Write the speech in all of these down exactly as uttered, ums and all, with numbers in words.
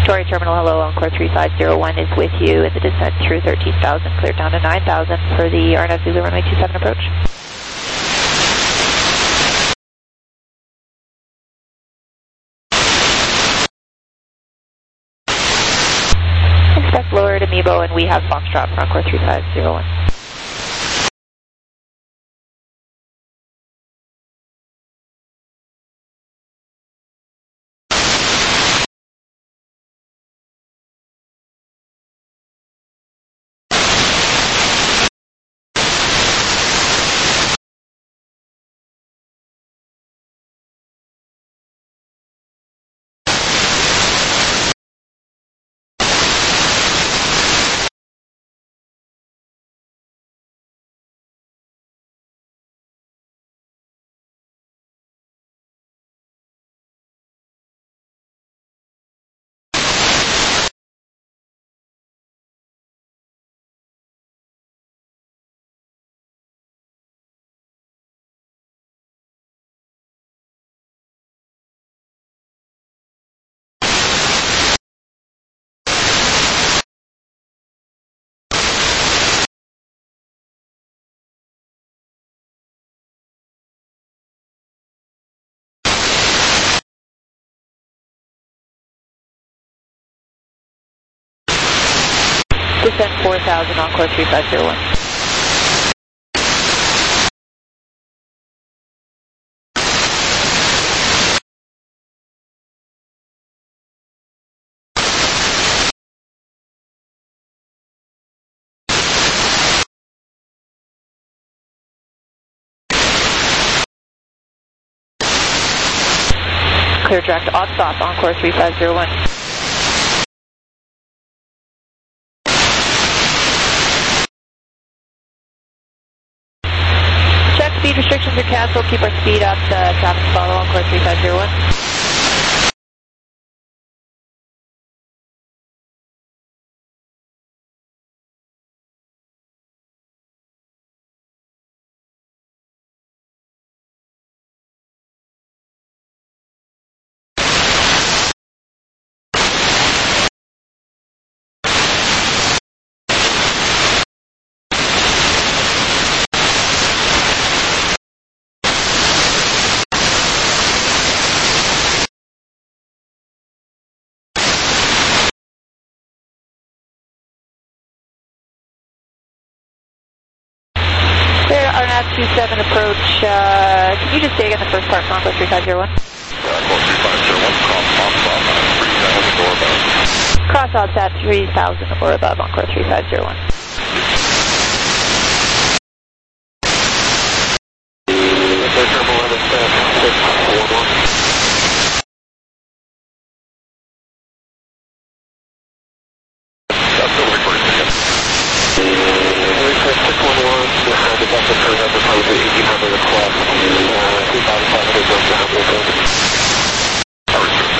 Victoria Terminal, hello, Encore three five zero one is with you in the descent through thirteen thousand, cleared down to nine thousand for the R N A V Zulu runway two seven approach. Expect lower to Mebo, and we have Foxtrot for Encore three five zero one. Descent four thousand, Encore three five zero one. Clear direct odd stop, Encore three five zero one. Speed restrictions are canceled. Keep our speed up. The traffic follow Encore three five zero one. R N A V two seven approach, uh, can you just say again the first part for Encore three five zero one? Encore three five zero one, cross off at three thousand or above. Cross odds at three thousand or above, Encore three five zero one.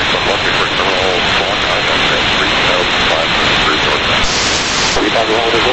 Three thousand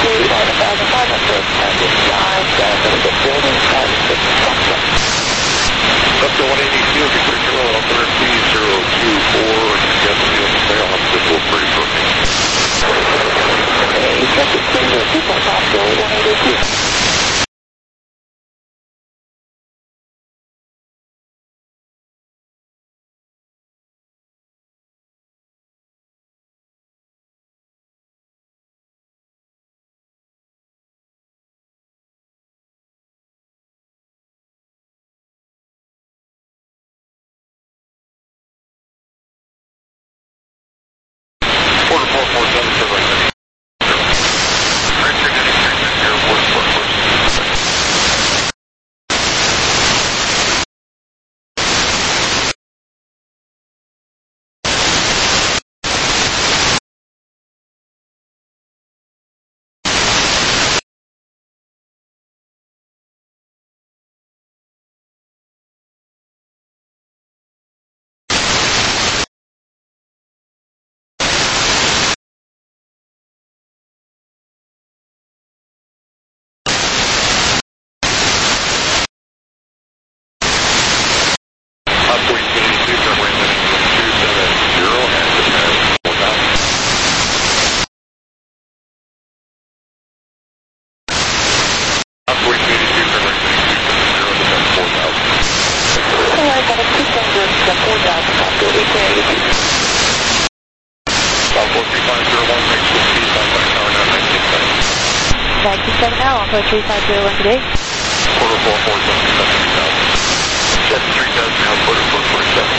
Up to one eighty field, get clear control, Alpha T zero two four, get field fail, I'm still pretty perfect. Okay, check the clear, people top to one eighty-two. Quarter four four seven for right there. Richard, getting Richard here, quarter four four seven. nineteen seven now, Alpha three five zero one today. Quarter four four seven seven three thousand. Seven three thousand now, quarter four four seven.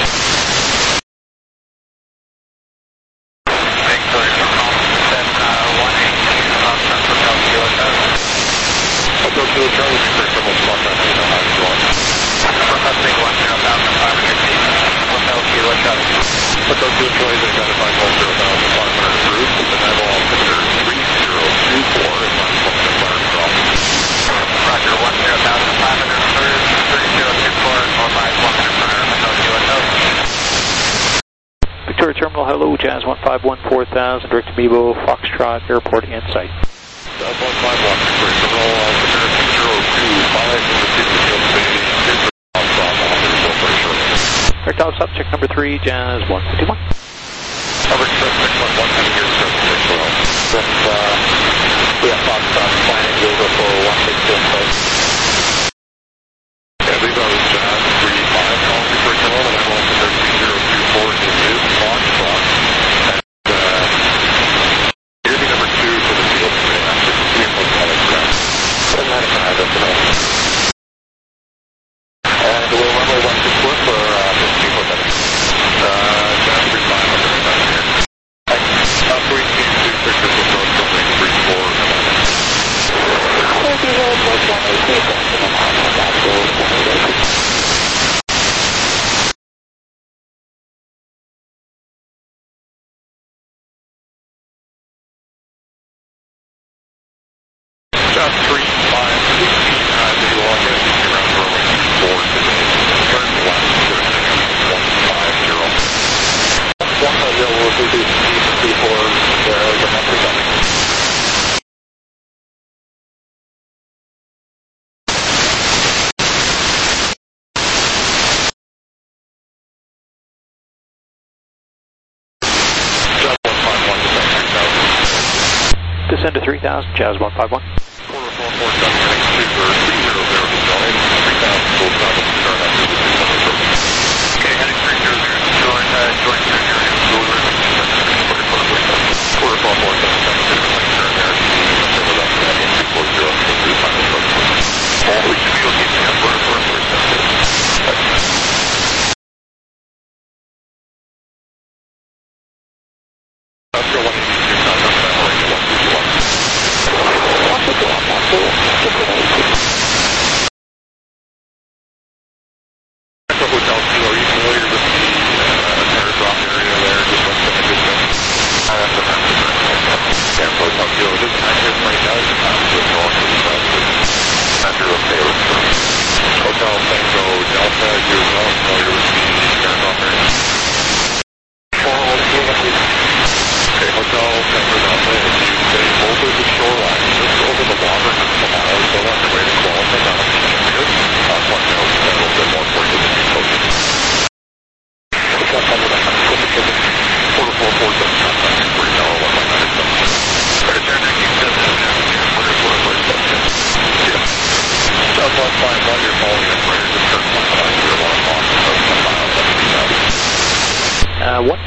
Make clear for Thompson, one eighteen, Thompson for Tokyo, I'll go to the Charlie, clear for most spot, I don't know how it's going. For Hudson, one zero thousand five hundred feet, Hotel Kilo, Charlie. Put those two Charlie, they've got to find one zero thousand five hundred approved, and then I will consider three zero two four and one from the fire drop. Roger, one zero thousand five hundred approved, three zero two four, four five one hundred fire, Hotel Kilo, Victoria Terminal, hello, Jazz one five one four thousand, direct to Mebo, Foxtrot, Airport, in sight. Jazz one five one, Victoria Terminal, Altimeter zero two five, in the city of City, on top, one hundred four for sure. Direct out, subject number three, Jazz one fifty-one. Cover six one one, heading here, six six well. That's, uh, we have Foxtrot planning, we'll go for one six two in place. Yeah, these are Jazz three five, calling Victoria Terminal, and I'm on to their three zero two four, it is Foxtrot. And, uh, here's the number two for the field today, I'm just seeing what's on the ground. seven ninety-five, that's enough. And we'll runway one six four for, uh, fifteen four seven. Uh, Jazz three five, I'm going to down here. Uh, three two two six is the road from Lake three four. Thank you very much, one eight two, thank you, I'm on that road, one eight two. Jazz three five, fifteen, uh, they will all get around runway two four today. Turn left, one five zero. one five zero will do three four, there, the number coming. Jazz one five one, descend three thousand. Descend to three thousand, Jazz one five one. Quarter four four seven six two for three zero zero to join. three thousand full travel to start after the two hundred program. Okay, heading three zero zero to join, uh, join three zero zero to over. Quarter four four seven. Quarter four four seven seven six point turn there. Turn with us at two four zero to the final program. And we should be okay to have quarter four four seven.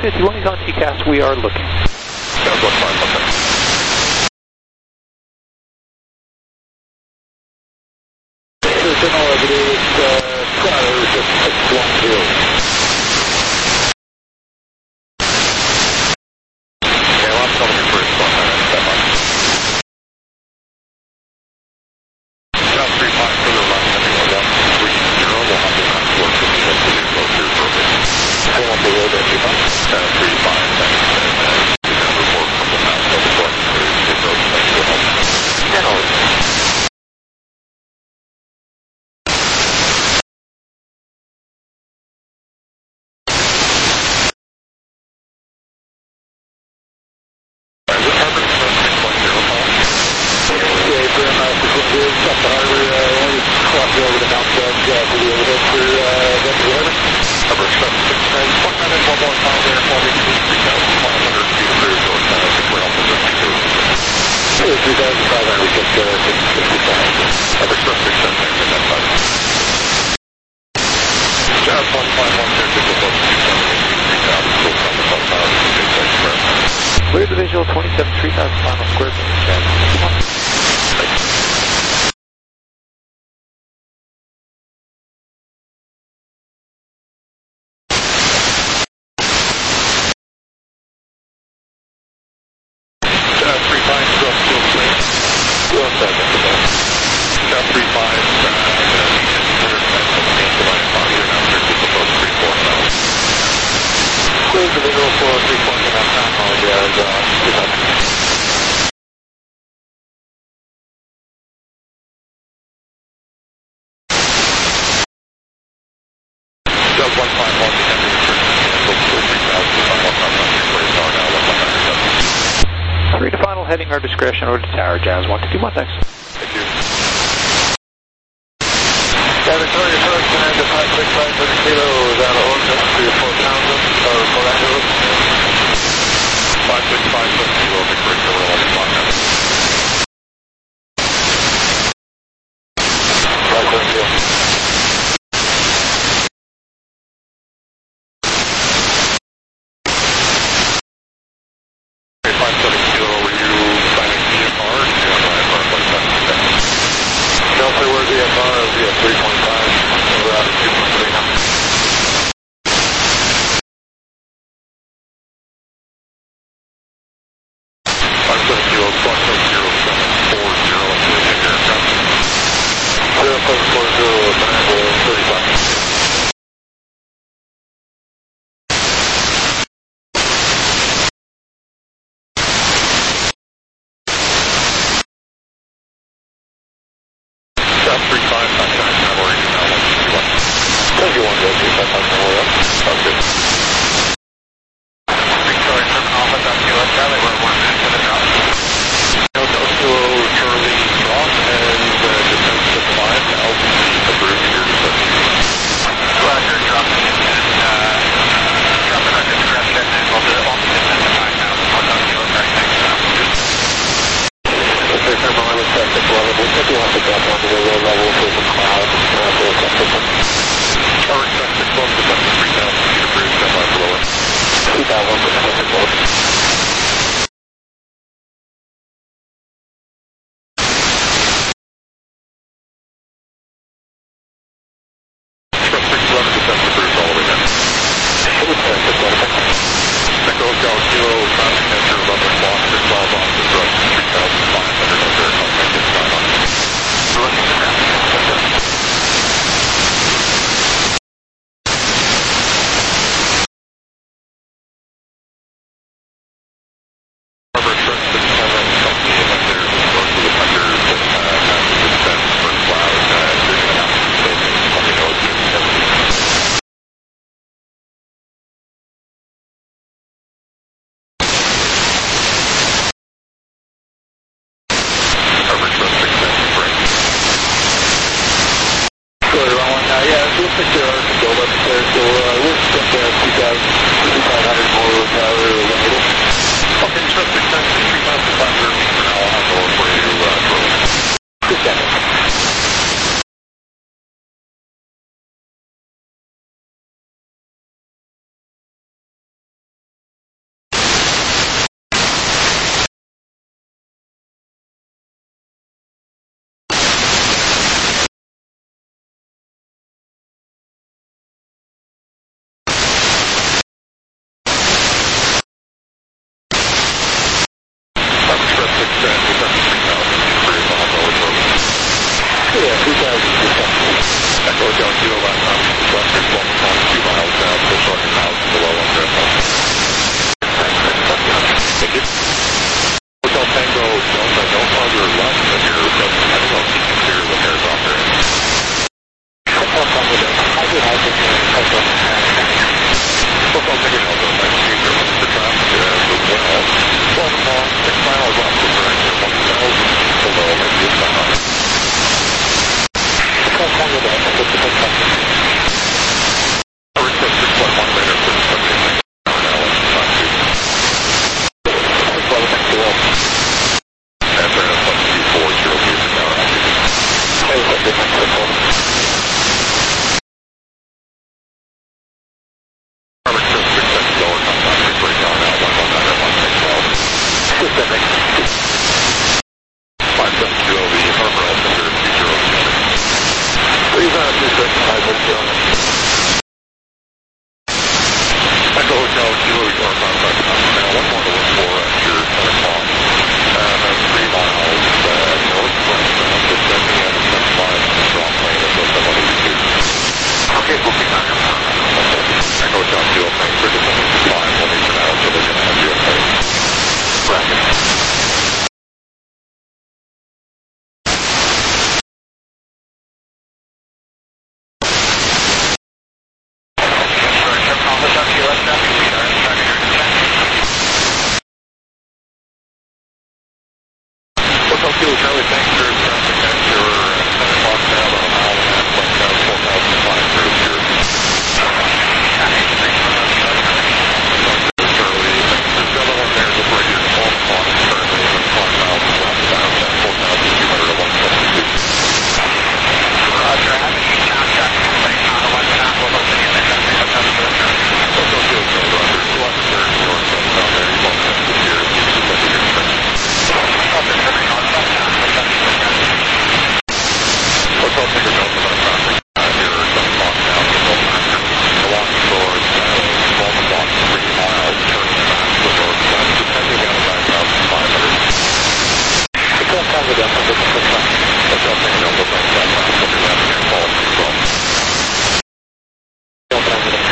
fifty-one, he's on T C A S. We are looking. Jazz one five one six. There's all I can do is uh, Skyler, just six one two. Yeah, well, I'm coming in for a spot. Step up. Jazz three five for the run, heading one three zero. We'll have the contour to the end of the go through program. Pull up the road at three five. Jazz three five, thanks. And then you can report from the mount of the front to the road. Thanks for help. Yeah, no. Clear the visual, twenty-seven, three thousand final square meters. Clear the visual for three point one, apologize. Three to final, heading our discretion over to tower, Jazz one fifty-one, thanks. Thank you. Yeah, Victoria first, command to five six five seven kilos, out of order, three or four thousand, or Los Angeles. five six five seven kilo, Victoria, we're on the clock now. five seven kilo. Hotel Kilo Charlie, thanks for traffic at your ten o'clock now, about a mile and a half, like uh, four thousand five hundred here. Charlie, there's another one there that's right here at twelve o'clock, currently in five miles southbound at four thousand two hundred at one seventy-two. Roger, having you contact me, saying on a one and a half, we'll open in there. Hotel Kilo Charlie, Roger, two hundred third north southbound there, you won't have to hear it, you should let me hear it. Hotel Tiger Delta, about traffic uh, here at ten o'clock now, so no factor. Along the shore, twelve o'clock, three miles, turning back to the north side, depending on nine thousand five hundred. Hotel Tiger Delta, Hotel Tiger Delta, about that last couple of laps here, quality control. Hotel Tiger Delta.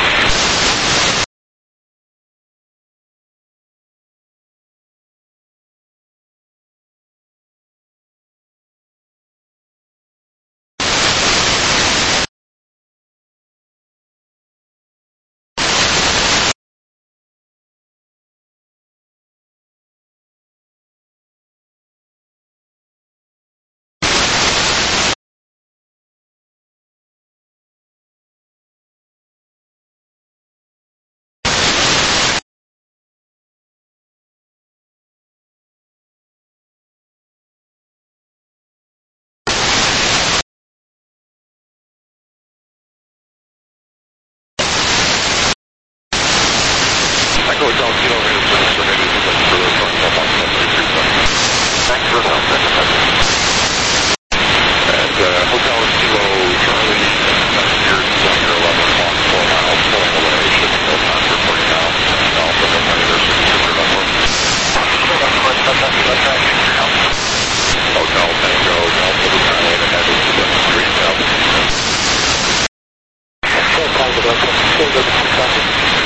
Echo Hotel Kilo Radio service for maybe for the further from the one seventy-three point. Thanks for Hotel And uh, Hotel Kilo Charlie, that's here at your eleven o'clock, four miles, pulling away, should be no faster for you now. Alpha, no negative, super number. Hotel Tango, Delta, the Thailand, and heading to the street now. Hotel Tango, Delta, still good for traffic.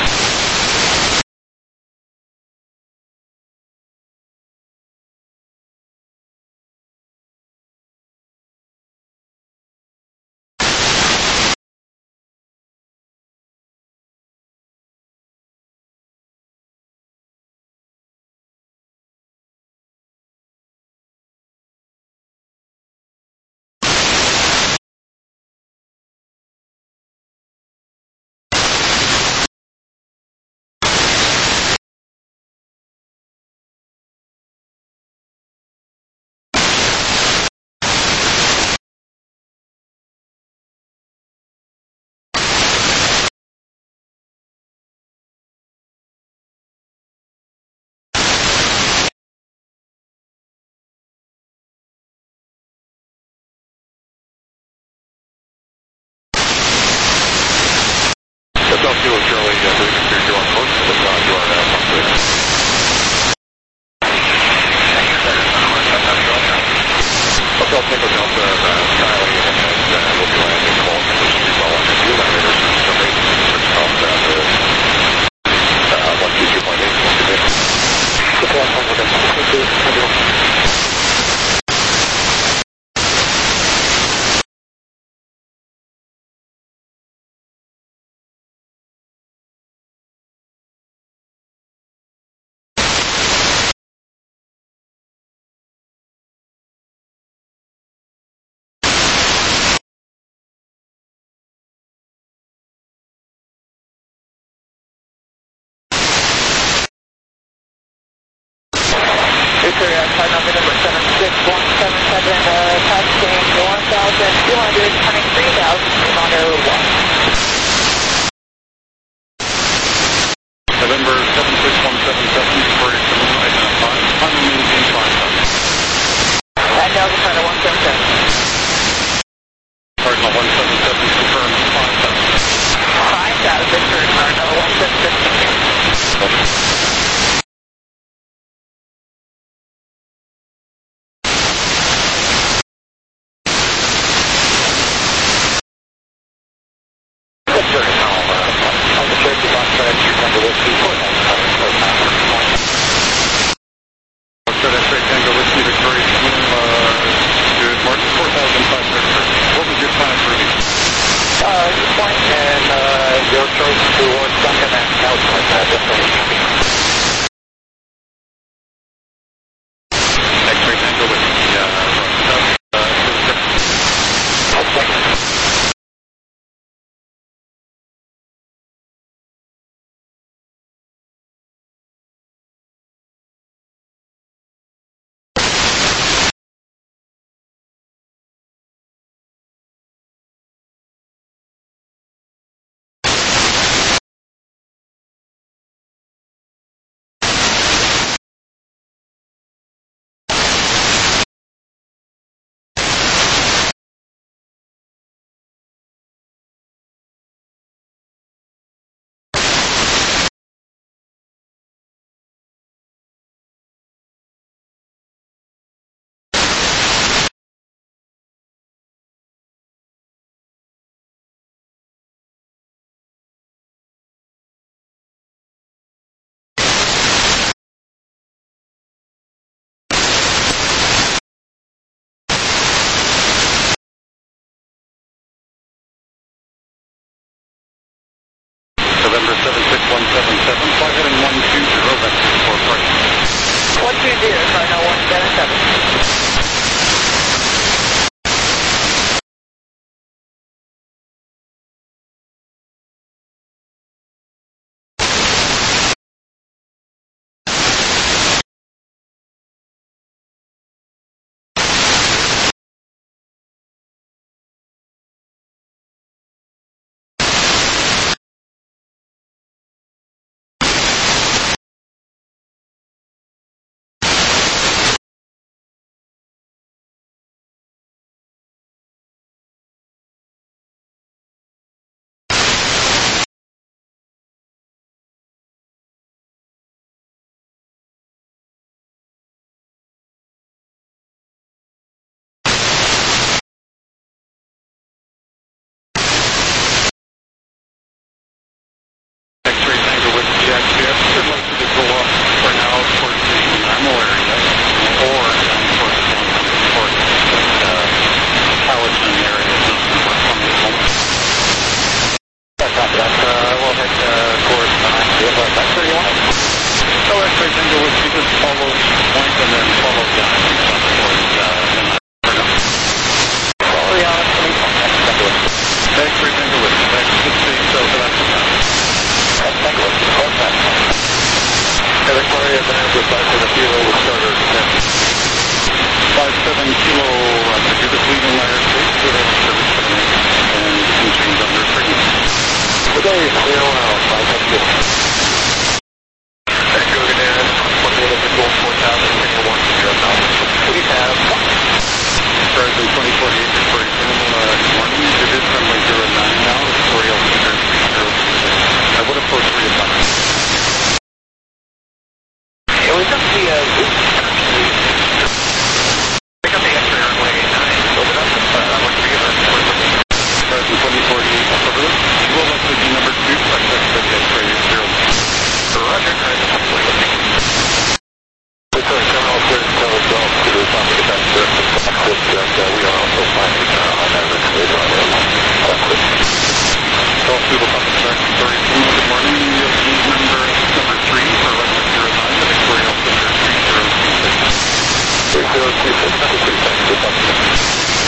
Hotel Kilo Charlie, uh, moving through your course, so it's on your uh, Hotel Tango Delta, uh, Kylie, and uh, we'll be landing call for the street well under two elevators, so maybe switch off down to uh, one two two point eight, we'll be there. Hotel Tango Delta, thank you. Victoria, flight number number seven six one seven seven, uh, passing one thousand two hundred, turning three thousand two hundred one. November seven six one seven seven, Victoria seven identified, I'm maintain five thousand. And now the final one seven seven. Cardinal one seven seven, confirmed five thousand. five thousand for Cardinal one seven seven. X-ray Tango with the uh, uh, November seven six one seven seven, fly heading one two zero, vector for park. one two zero, Cardinal one seven seven. X-ray Tango with the X P F, should like to go up for now towards the normal area, or down towards the towards the Palatine area, just work on the home. That's not that. Uh, we'll head uh, towards behind you. That's where you want it. So X-ray Tango with you just follow each point and then follow down towards uh, Follow the island to me. X-ray Tango with you. Back to the state, so that's the time. Tango with you. Close that. Yeah, Victoria, then with five seven kilo with starter descent. five seven kilo, uh, you're just leaving Myers State, good over service seven eight, and you can change under frequency. Today is clear well, five seven kilo. Echo again, one minute of control four thousand, Tango one zero thousand. We have Horizon twenty forty-eight, Victoria, uh, good morning. It is runway zero nine now, Victoria, Alcindor three zero two six. I would approach for your time. Yeah, we took the uh, loop. Pick up the X-ray runway nine, open up, uh, what do you get? Horizon twenty forty-eight, over this. You will likely be number two, access to the X-ray zero. Roger, Horizon twenty forty-eight. Victoria, Terminal clear to tell as well to the top of the back surface access that uh, we are also planning uh, on that X-ray runway. Call to the top of the back, Victoria, good morning. You'll be number number three for runway zero nine, the Victoria Alcindor three zero two six. three zero two six, quickly, thanks for talking.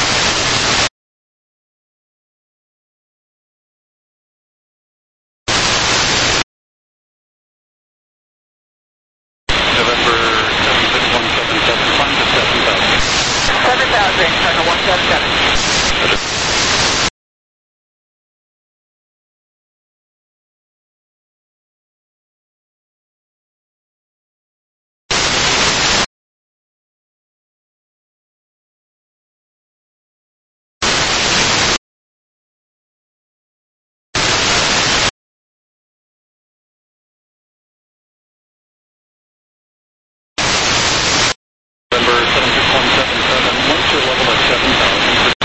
November seven six one seven seven, climb to seven thousand. seven thousand, Cardinal one seven seven. November seven six one seven seven, once you're level at seven thousand.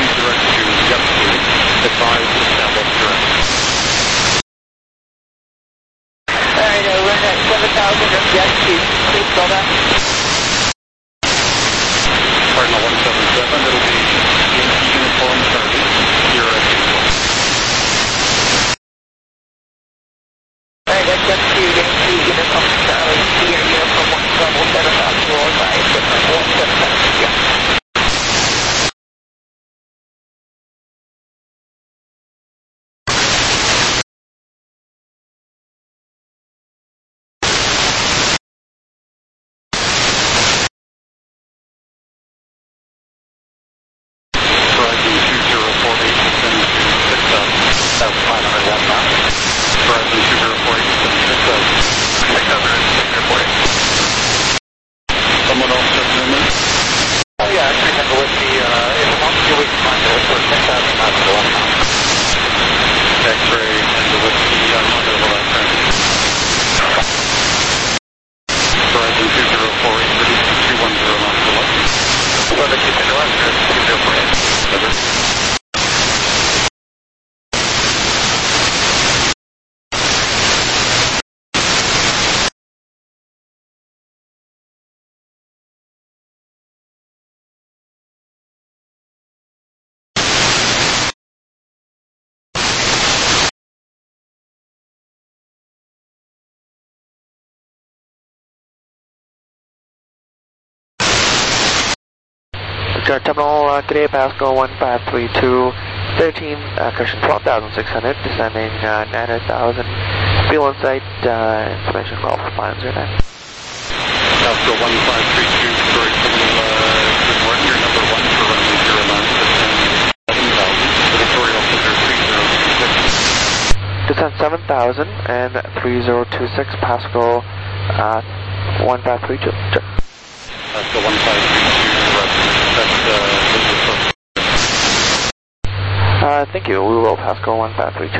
Foxtrot Terminal, uh, today Pascal one five three two, thirteen, uh, correction twelve thousand six hundred, descending uh, nine hundred thousand, fuel in sight, uh, information for Alpha five zero nine. Pascal one five three two, Story Terminal, uh, good morning, you're number one for runway zero nine, descend seven thousand, Victoria Altimeter three zero two six. Descend seven thousand and three zero two six, Pascal uh, one five three two. Check. Pascal one five three two, that's uh, uh, thank you, we will Pascal one five three two.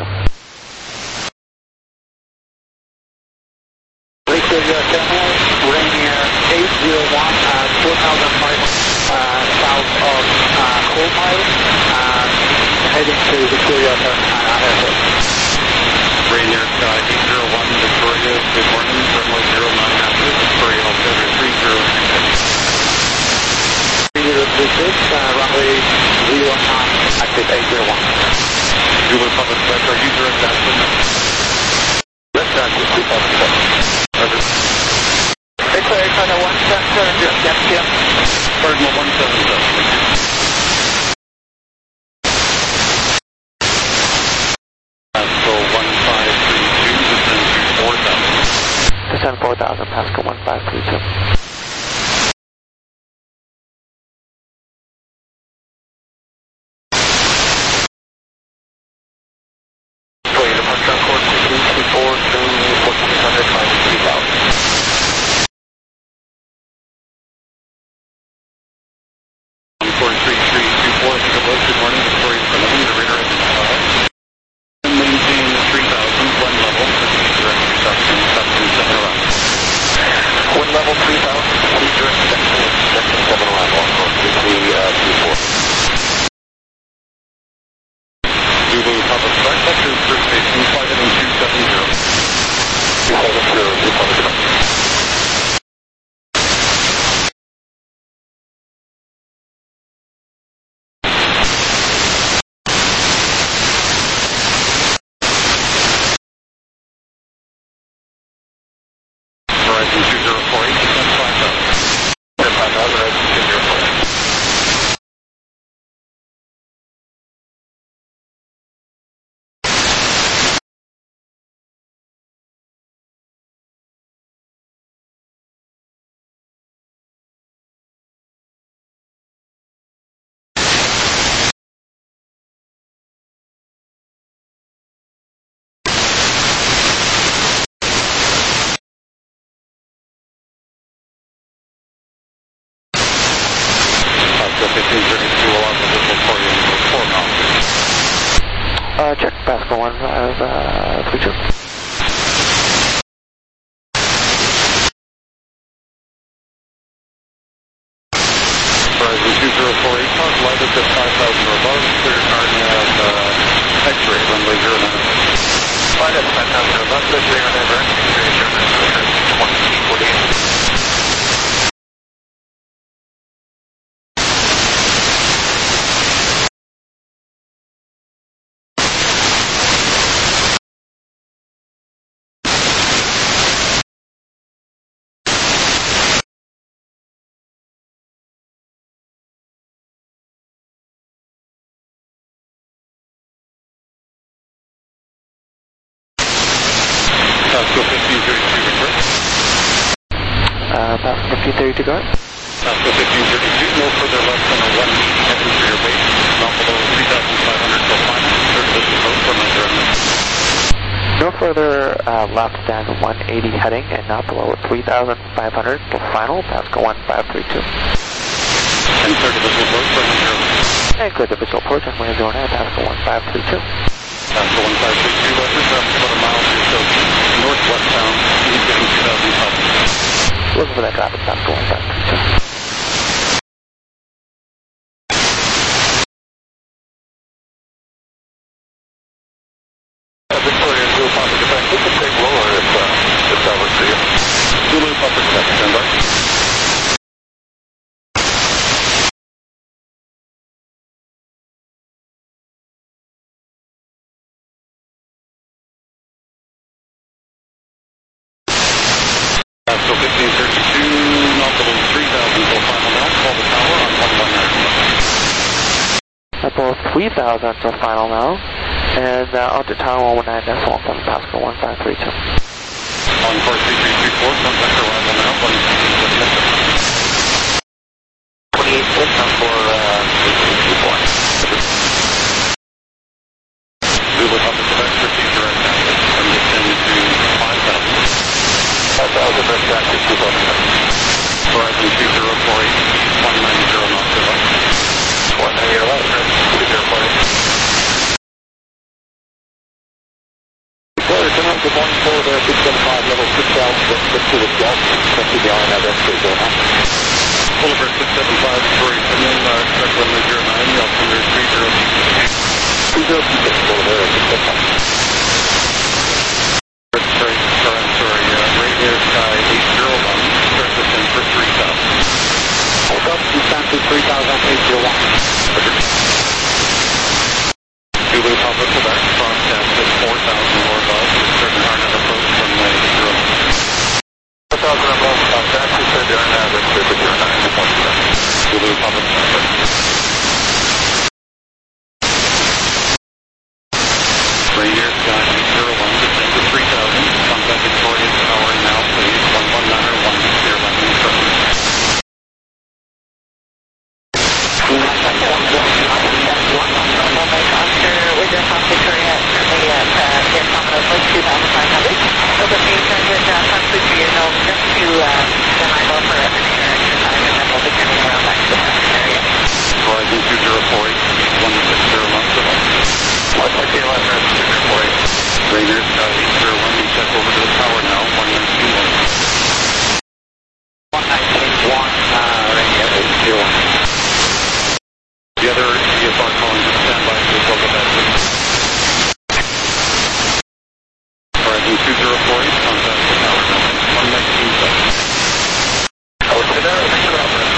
Victoria Terminal, Rainier eight zero one, uh, four thousand five uh, south of uh, Coal Mile, uh, heading to Victoria Terminal Airport. Rainier Sky eight zero one, Victoria, good morning, runway zero nine after, Victoria Altimeter three zero two six. three zero two six, uh, runway zero nine, active eight zero one. Zulu Public Vector, user attachment. Left active, two thousand seven. Over. Victoria Cardinal one seven seven, yes, P M. Cardinal one seven seven. Pascal one five three two, descend to four thousand. Descend four thousand, Pascal one five three two. Victoria departure on course two two four to fourteen hundred, minus three thousand. Course three three two four, good morning, Victoria Terminal, the radar engine five. Maintain three thousand, one level, direct reception, section seven around. Wind level three thousand, please direct section, section seven around, on course two three two four. Zulu Public Flight, vector first station, flight heading two seven zero. two seven zero, two seven zero. Horizon two zero four eight, descend five thousand. five thousand, Horizon two zero four eight. Pascal fifteen thirty-two, along the visual for you, four miles. Uh, check, Pascal one five three two. Horizon two zero four eight, talk light at five thousand or above, clear Narnia at uh, X-ray, runway zero nine. Flight at five thousand or above, clear zero nine, Victoria Terminal, twenty forty-eight. Pascal fifteen thirty-two, return. Uh, Pascal fifteen thirty-two, go ahead. Pascal fifteen thirty-two, no further left than a one eighty heading for your base, not below three thousand five hundred till final, third this approach from my direction. No further uh, left than one eighty heading and not below three thousand five hundred till final, Pascal one five three two. And third this approach from my direction. And clear the visual approach on runway zero nine, Pascal one five three two. Pascal one five three two, left traffic about a mile to south, northwestbound, indicating two thousand five hundred. Looking for that traffic, Pascal one five three two. Victoria, Zulu Public Defense, we can take lower if, uh, if that works for you. Zulu Public Defense, stand by. Pascal fifteen thirty-two, not below three thousand till final now, call the tower on one one nine. Triple three thousand to final now. And uh, out to tower one one nine decimal seven Pascal one five three two. One four three three three four, contact arrival now, one twenty-eight six on four three three three four. Zulu Papa Quebec, proceed direct access. I'm descending to five thousand. five thousand, direct access to Quebec. Horizon two zero four eight, one nine zero knots to left. one nine zero left, two zero four eight. Good morning for the six seven five level six thousand, six to the Gulf, twenty beyond that, that's pretty good, huh? Boulevard six seven five, Victoria, come in, uh, expect runway zero nine, altimeter three zero two six. two zero two six, Boulevard six seven five. Sorry, sorry, I'm sorry, uh, radio sky eight zero one, start descent for three thousand. Hold up, descent to three thousand eight zero one. Zulu Papa Quebec, cross access four thousand or above, certain harness approach runway zero nine. four thousand above, cross access, and zero nine, that's zero nine, one seven. Zulu Papa Quebec. Radio sky eight zero one, descend to three thousand, contact Victoria Tower now, please, one one nine or one zero one instructions. With your South Victoria, currently at uh, air terminal plus two thousand five hundred. Open main transit, uh, Sunset for your nose, just to uh, the nine for everything and extra time, and then we'll be turning around back to the Pacific area. Horizon two zero four eight, one six zero knots to left. one four eight, two zero four eight. Radio sky eight zero one, we check over to the tower now, one nine two one. one nine two one, uh, radio eight zero one. The other E F R calling to standby to the local battery. Horizon two zero four eight, contact the tower now, one nineteen seven. Over to there, thank you, Robert.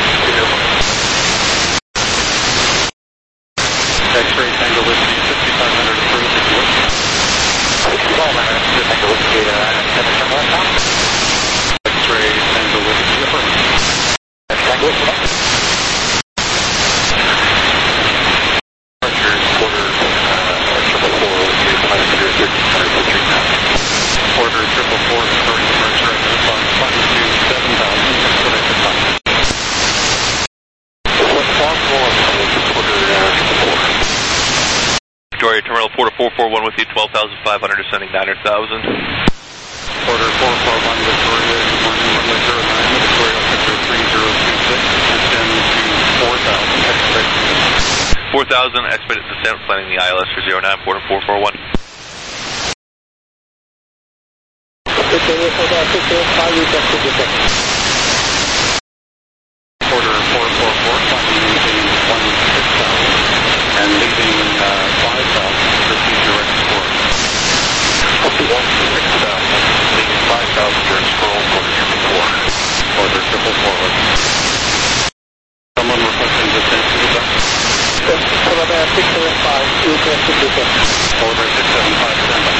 X-ray Tango Whiskey, fifty-five hundred approved, if you wish. sixty-five hundred, Tango Whiskey, uh, seven from left now. X-ray Tango Whiskey, affirmative. Tango Whiskey. Archer, quarter, uh, triple four, one hundred thirteen hundred for three thousand. Order triple four, sorry, departure identified, flight to seven thousand, expedite the time. What's possible on the quarter, uh, triple four? Victoria Terminal four to four four one with you, twelve thousand five hundred, descending nine hundred thousand. Order four four one, Victoria, good morning, runway zero nine, Victoria, Victor three zero two six, descend to four thousand, expedite descent. four thousand, expedite descent, planning the I L S for zero nine, four to four four one. Victoria for the six zero five, you just to descent. Order four four four, flying maintain one six thousand, and leaving uh, five thousand, proceed direct score. one six thousand, leaving five thousand during scroll, quarter triple four. Order triple forward. Someone requesting descent to the back. For the six seven five, you just to descent. Order six seven five, standby.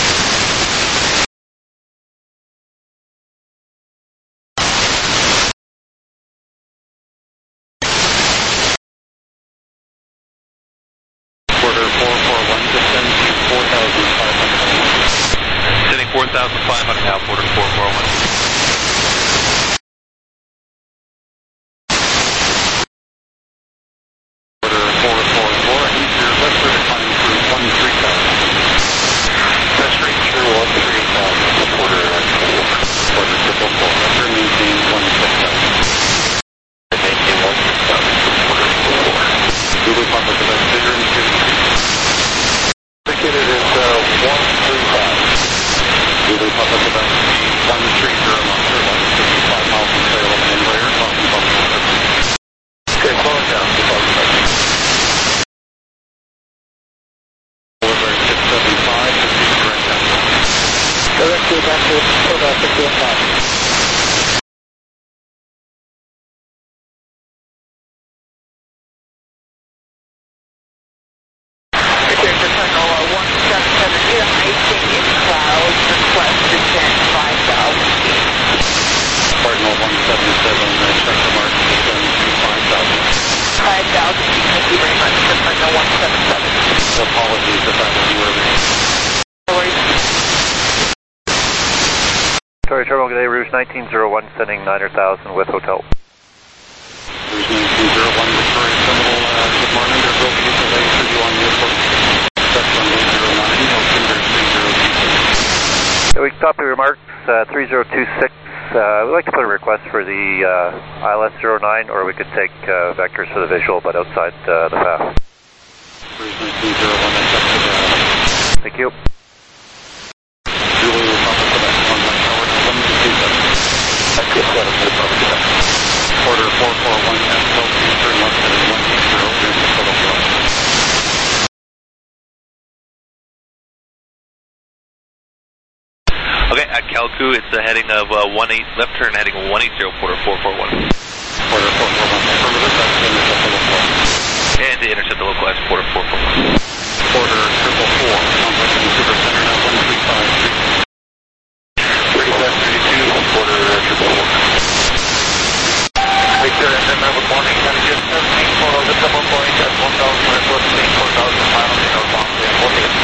Order four four one, descend to four thousand five hundred. Descending four thousand five hundred now, order four four one. Order four four four, I need your best rate of climb through one three thousand. Best rate through one three thousand, quarter, uh, triple four. Order triple four, upper maintain one six thousand. Maintain one six thousand, quarter triple four. Zulu Papa Quebec, bigger and two. Indicated is uh, one three five. Zulu Papa Quebec, one three zero knots or less, fifty-five miles from tail of an Embraer, talking about the Okay, slow it down, two thousand seven. Boulevard six seven five, proceed direct access. Directly back to for the six zero five. Victoria Terminal uh, one seven seven, you have maintaining clouds, request descent five thousand feet. Cardinal one seven seven, uh, check the mark, descend to five thousand. five thousand feet, thank you very much for Terminal one Victoria Terminal, good day, Rouge nineteen zero one, sending niner thousand with hotel. Rouge nineteen zero one, Victoria Terminal, uh, good morning, there will be a delay for you on the approach. That's runway zero nine, altimeter three zero two six. We copy remarks, uh, three zero two six. Uh, we'd like to put a request for the uh, I L S zero nine, or we could take uh, vectors for the visual, but outside uh, the path. Rouge nineteen zero one, accepted. Uh, Thank you. Julie will pop up for that one by tower, one to two seven. That's good, that is good, probably good. Order four four one, and Celsius, turn left at one eight zero, here's the total flight. Okay, at Calcu, it's a heading of uh, one eight, left turn heading one eight zero, Porter four four one. Order four four one, affirmative, that's the intercept the local flight. And to intercept the localized Porter four four one. Order triple four, complex in Super Center, now one three five three. thirty-five thirty-two, Porter triple four. Victor, and then good morning, can you just seventeen for the double point at one thousand fourteen, four thousand five hundred northbound, fourteen.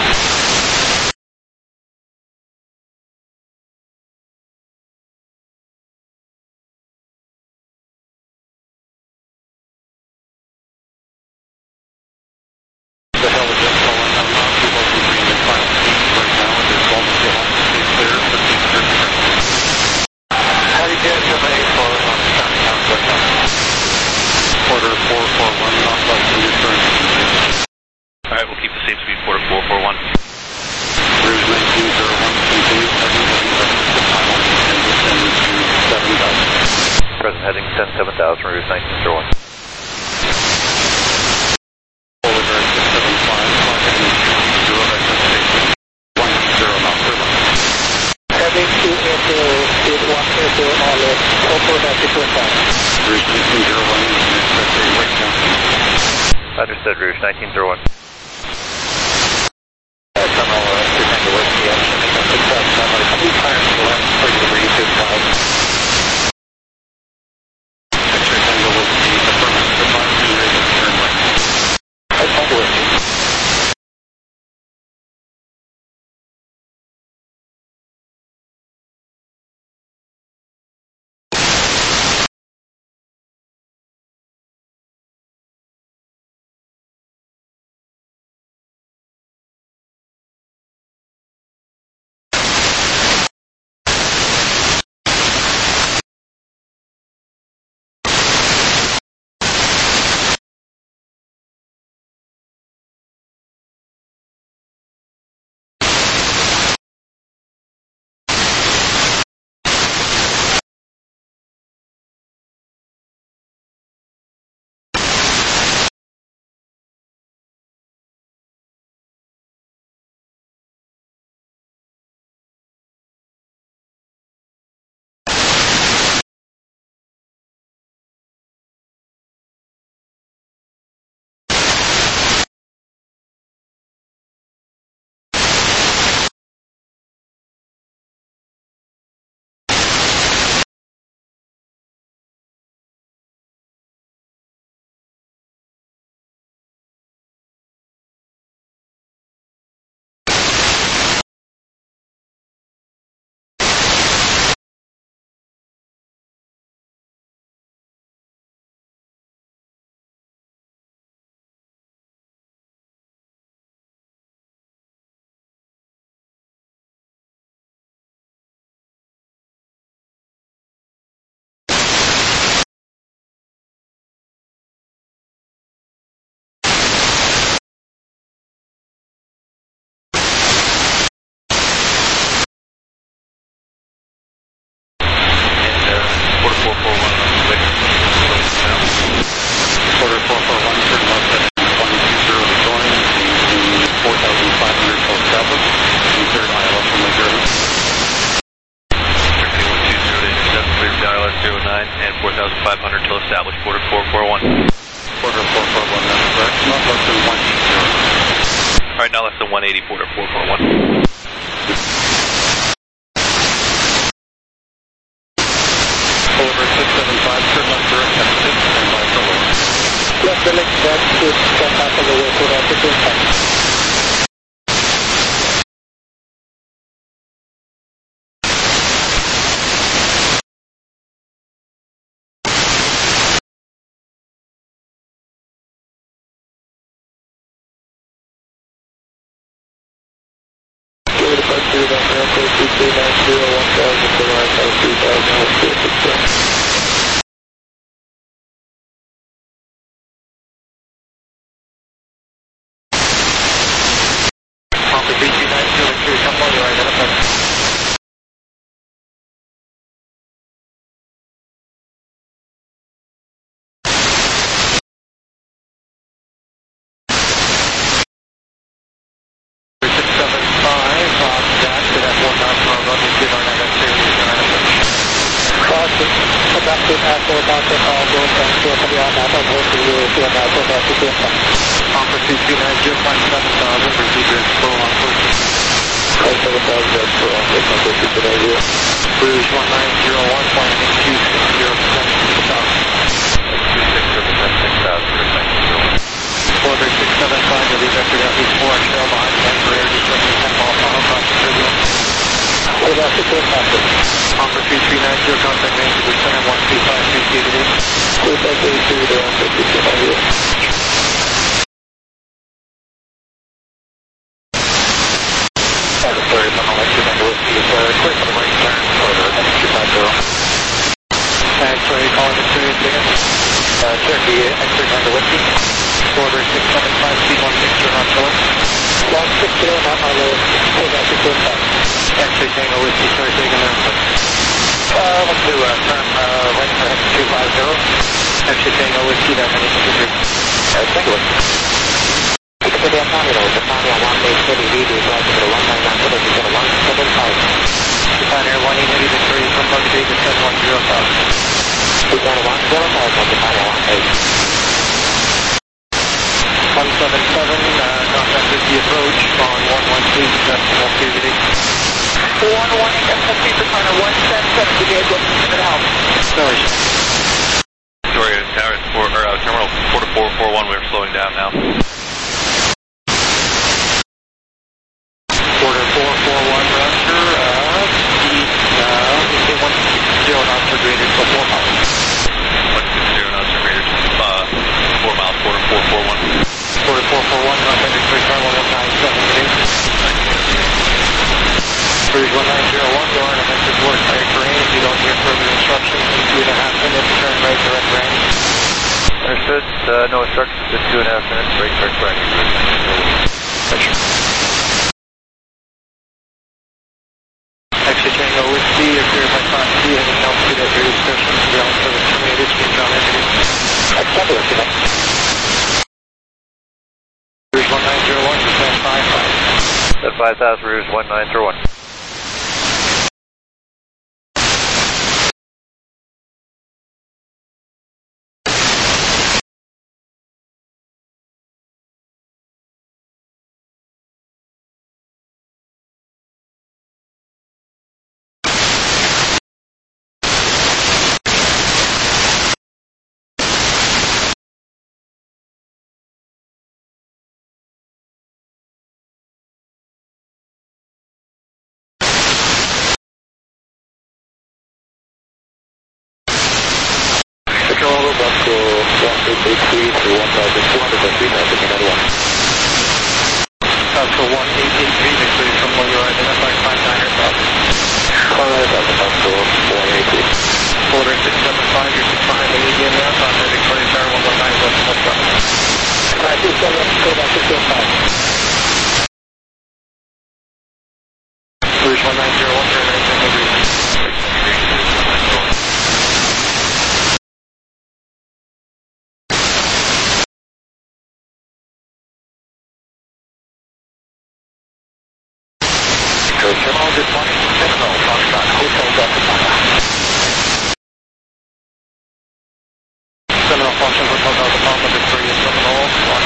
The hell is just falling down now, people are moving in final speed right now, and there's almost a lot to clear, but these are different. How do you get to the eight for understanding how to go? Order four four one, not less than your current speed. Alright, we'll keep the same speed, Porter four four one. Rouge nineteen zero one, continue heading heading reference to final, and descend to seven thousand. Present heading ten seven thousand, Rouge nineteen zero one. Oliver six seven five, fly heading two zero, reference station, one zero knots per line. Heading to April, speed one April, all in, Oppo ninety two five. Rouge nineteen zero one, you can expect a right down. Understood, Rouge nineteen zero one. Terminal, uh, Tango West, the action, make a success, I'm going to come fire to the left, for you to read two five. Victor Tango will be affirmative to five two, ready to turn right. That's Tango West. five hundred till established, Porter four four one. Porter four four one, that's correct. Not less than one eighty. Alright, now less than one eighty, Porter four four one. Over six seven five, turn left direct at six, and by solo. Left select that should come back on the way to the two five. West of zero two now, four thousand two hundred. Alpha two two nine zero five seven thousand, receive your full on fourteen. five seven thousand, that's full on fourteen, two nine zero. Rouge one nine zero one, flying in two six zero seven six thousand. two six zero seven six thousand, Border six seven five, you'll be vectored at least four trail behind the anchor air, descending ten mile final cross the terminal. four thousand two hundred. Alpha three three nine zero, contact range of descendant one two five three C V D. two five eight two zero, fifty two nine zero. Sorry, I'm on the two whiskey, it's uh, clear for the right turn, order two five zero. X-ray, calling the serious again. Uh, Cherokee, X-ray, Tango Whiskey. Order six seven five, C one six, turn on killer. one six zero, not my low, four thousand two hundred. X-ray, Tango Whiskey, sorry, taking a Uh, let's do uh, turn uh, right for X two five zero. X-ray, Tango Whiskey, that's anything to do. Uh, Tango Whiskey. City of Tamil, the Tamil one eight City V D, flight to the one nine nine, to the one seven five. Japan Air one eight heavy Victoria from Bucket Bay to seven one zero five. Japan one zero five, Japan one eight. one seven seven, uh, contact with the approach on one one eight, decimal Q V D. one one eight, decimal three for corner one seven seven, to get good to the help. Sorry. Victoria Tower, four, or, uh, terminal four four four one, we're slowing down now. Order four four one, roger, uh, speed, uh, one six zero knots or greater, so four miles. one six zero knots or greater, uh, four miles, quarter four four one. Order four four one, contact Victoria Tower one nine seven eight. Rouge one nine zero one, door and message work, right for range. If you don't hear further instructions, in two and a half minutes, turn right, direct range. Understood, uh, no instructions, just two and a half minutes, right, direct range. Exit Tango Whiskey, you're clear by five C, heading altitude at your discretion, ground service terminated, change on entity. Accepted, Quebec. Rouge one nine zero one, descend five five. At five thousand, Rouge one nine zero one. Control, back to one eight eight three to one thousand two hundred and three thousand, another one. South for one eight eight three, Victoria from where you are identified, five niner south. five niner south, back to one eight three. Order six seven five, you're six behind the median now, contact Victoria Tower one one nine seven one seven. five two seven, go back to two five. Rouge one nine zero one, turn right, ten degrees. Terminal, good morning, Terminal, Foxtrot, Hotel Delta Papa. Terminal function, Hotel Delta Papa, Victoria Terminal, one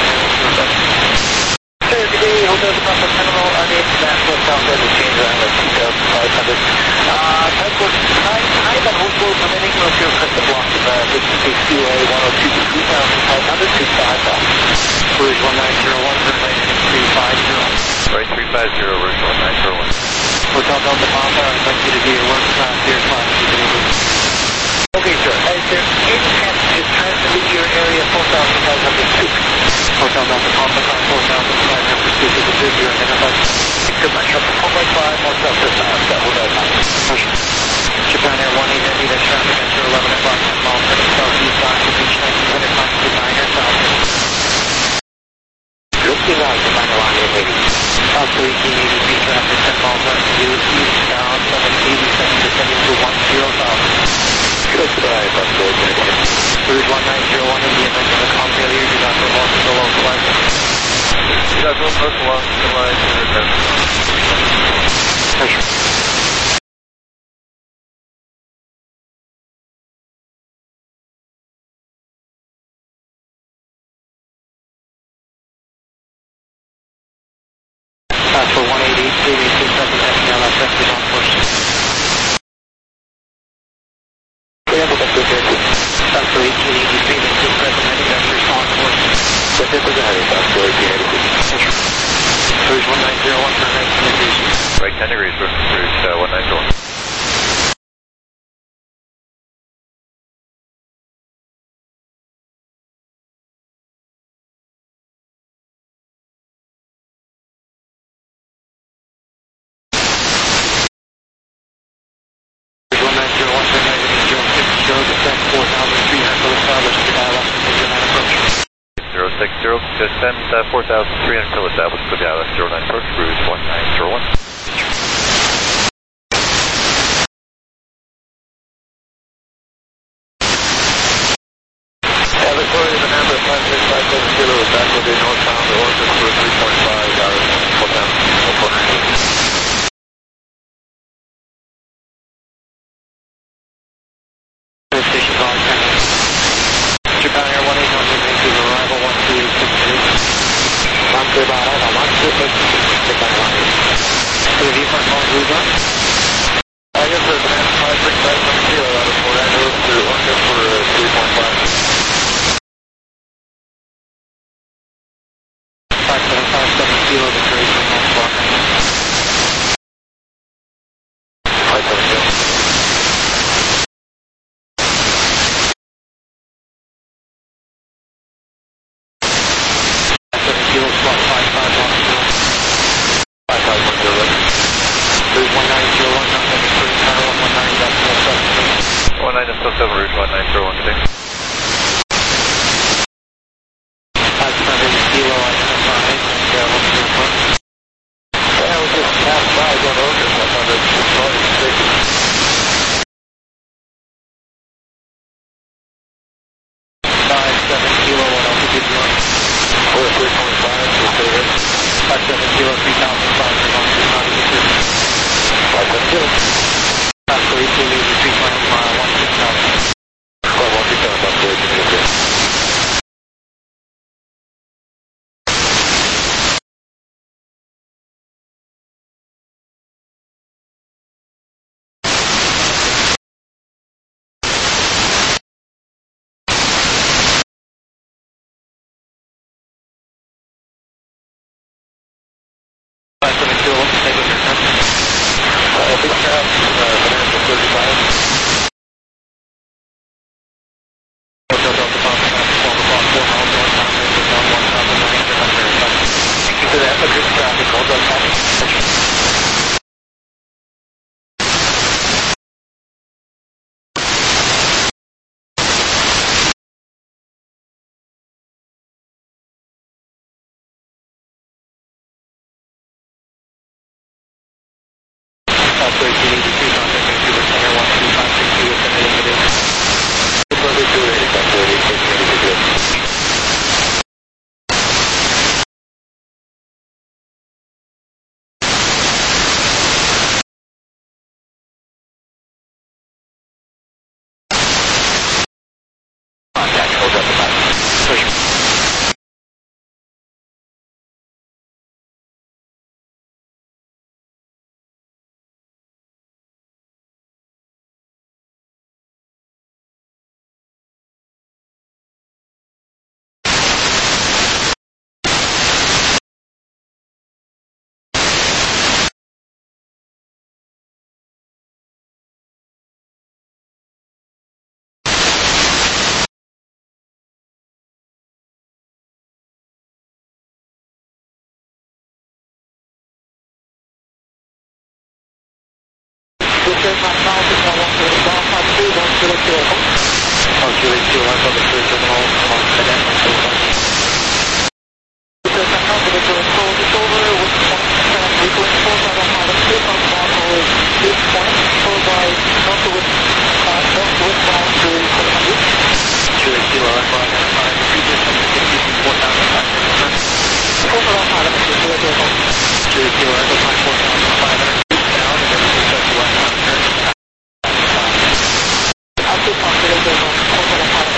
Sir, today, Hotel Delta Papa Terminal, unable to National South End, change around at two thousand five hundred. Uh, type was time, time and host load permitting, no fuel custom block, uh, fifty-six C O A one oh two to two thousand five hundred to five thousand. Rouge one nine zero one, turn right, heading three five zero. Right, three five zero, Rouge one nine zero one. Hotel Delta Papa, I'd like you to do your work class here, class Q V D. Okay, sir. As there intent is transmitting your area four thousand five hundred two. Hotel Delta Papa, car four thousand five hundred two to the bridge, you're identified. Goodbye, Shelter four point five, more Delta South, that will go. Japan Air one eight heavy, that's traffic enter eleven o'clock, ten miles, heading southeast, off beach nineteen hundred, contact niner south. Looking out, Japan one eight heavy. South to eighteen eighty feet, traffic ten miles, altitude, eastbound, seven eighty-seven, descending to one zero thousand. Goodbye, Buffalo, Connecticut. Rouge one nine zero one, in the event of a com failure, do not promote to the localizer. Do not promote to localizer. Pressure. Tip is a heading, that's the eighty feet. Cruise one nine zero one, turn right ten degrees. Right ten degrees, sir. Cruise uh, one nine zero one. one nine zero one, turn right zero six zero, descend four thousand three hundred, till established, to dial up, zero nine approach. zero six zero, descend uh, four thousand three hundred till established, to dial zero nine approach, cruise one nine zero one. Yeah, Victoria, the number five six five seven kilo is back with the northbound, the Orchard for three point five, hours, four thousand four hundred. Station calling ten. Japan Air one eight hundred, Vancouver arrival one two eight six two. Vancouver arrival one two eight six two, Japan one eight. To the viewpoint calling Luzon. Uh, yes sir, command five six five seven kilo out of Orlando to Orchard for three point five. five seven five seven kilo, the trade from North Spark. five seven zero. seven kilo, slot five five one zero. five five one zero. Cruise one nine zero one, not heading for Tower one one nine decimal seven three. one nine decimal seven, route one nine zero one today. five seven kilo, identified, and uh, what's your front? Yeah, we just passed by one over, one hundred, sorry, safety. five seven kilo, what altitude you on? four three point five, so stay here. five seven kilo, three thousand five hundred, one two nine two. five seven kilo. Pass for eight two, easy, three point one six thousand. twelve one six seven, pass for eight two, easy. five seven kilo, what's the name of your company? Uh, big crab, uh, Financial thirty-five. Hotel Delta Papa, twelve o'clock, four miles north, Contact down one thousand nine hundred, I'm verified. To the end of your traffic, Hotel Papa. Also, if you need to choose on the Vancouver Center, one two five six two, it's an eight today. Probably two eighty, that's what it is, it's really good. Contact, hold up the button. Push. This is my call to call one zero one five two one zero zero. one zero zero, I'm on the third terminal, on the next one. This is my call to the third call, it's over with one seven, recording four seven five two, on the bottom is eight point, followed by northwest, uh, northwest bound to seven hundred. zero zero, I'm on the five, previous one sixty, four thousand five hundred. four seven five two, zero zero. zero zero, I'm on four thousand five hundred. I'll keep on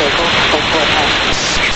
vehicle, full foot on.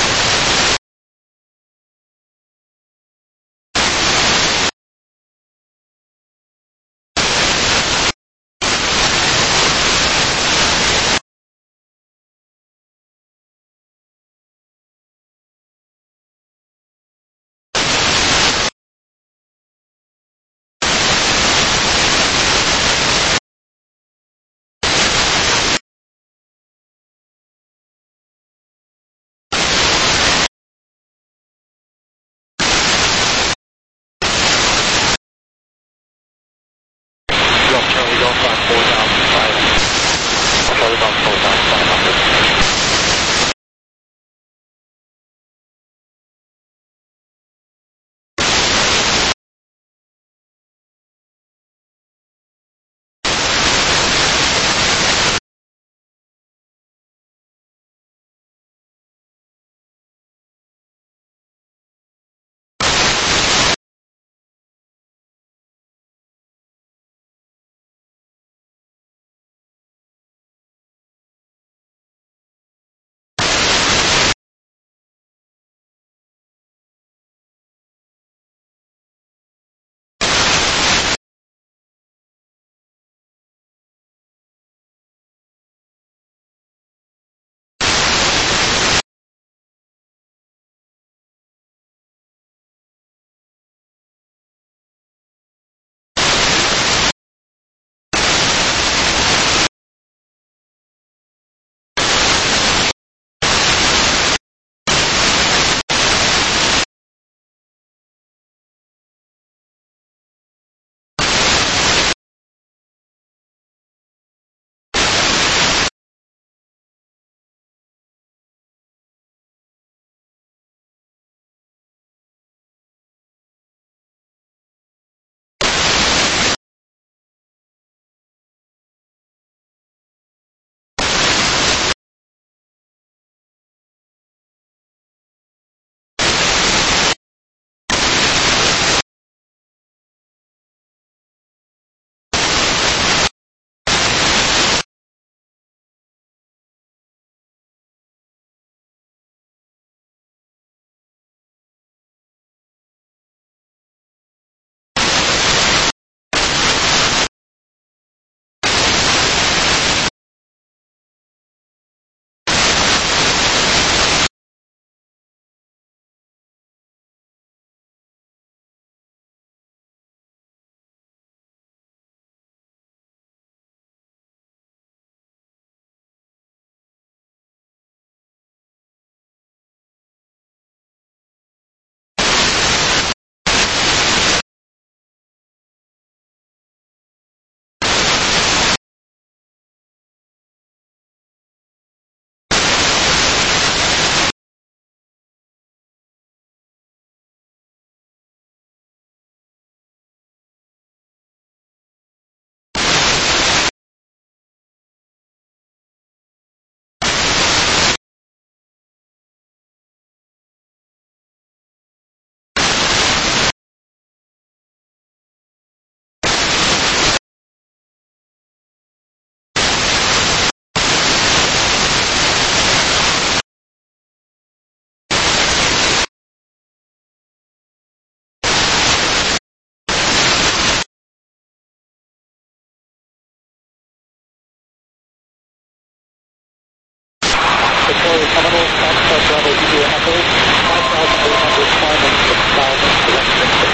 Victoria Terminal, Foxtrot Bravo Zero Echo, five thousand eight hundred climb and six thousand electric.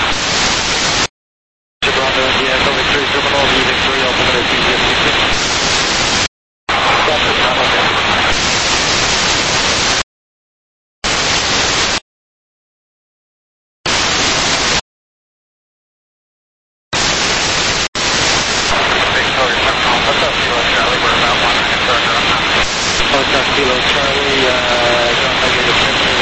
Bravo India, Echo Victoria Terminal, V Victoria Altimeter T zero six six. Doctor Bravo, Kilo Charlie, uh, John Negative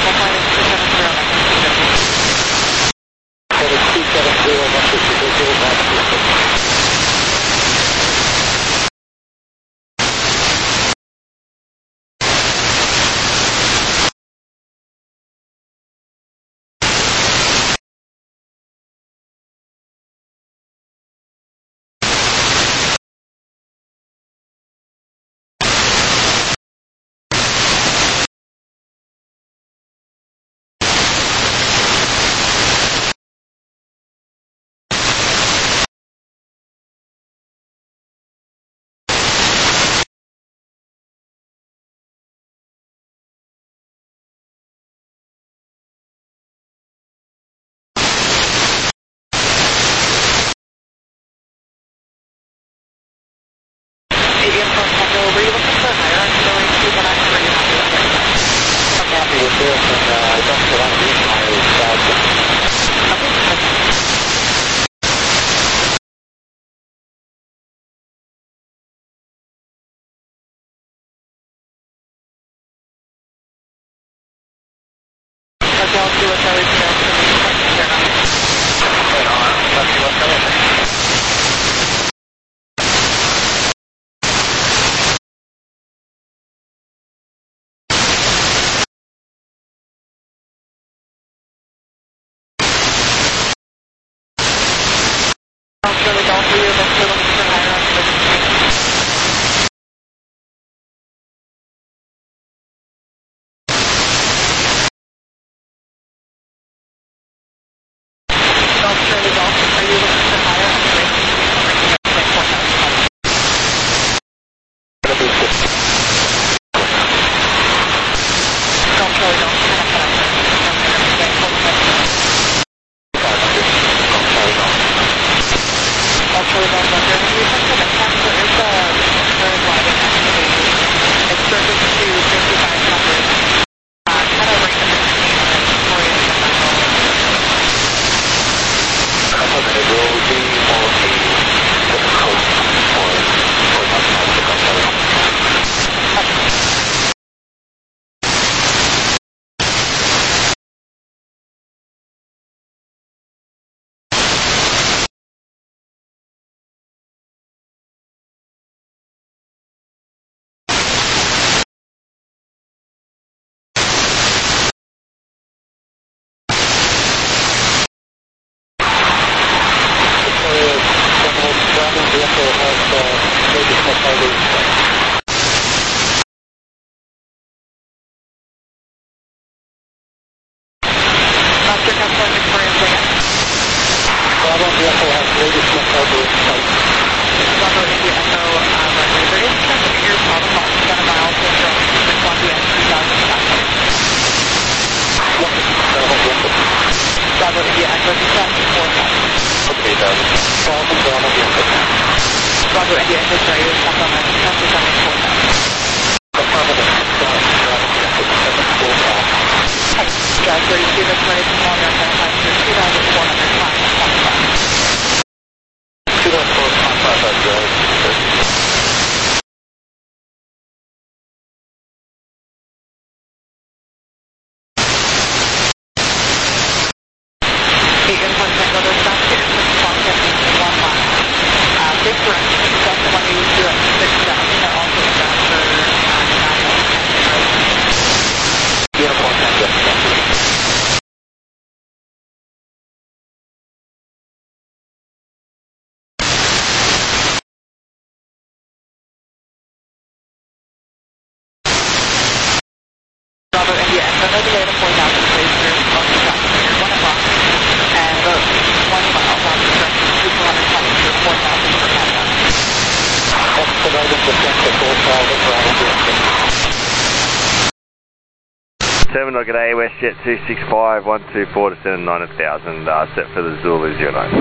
Terminal, g'day, WestJet two six five, one two four to send nine thousand, uh, set for the Zulu zero nine.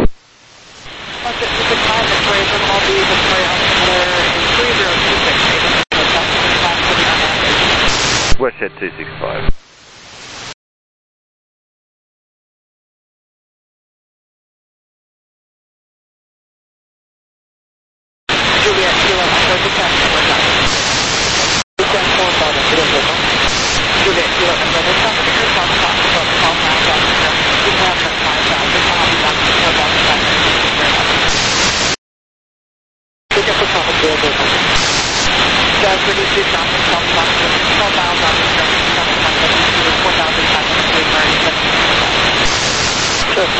WestJet two six five, Victoria Terminal B, Victoria Altimeter three zero two six, WestJet two six five. Juliet, Kilo, Echo, descent, four thousand. Descent, four thousand, Juliet, Kilo, Echo, descent,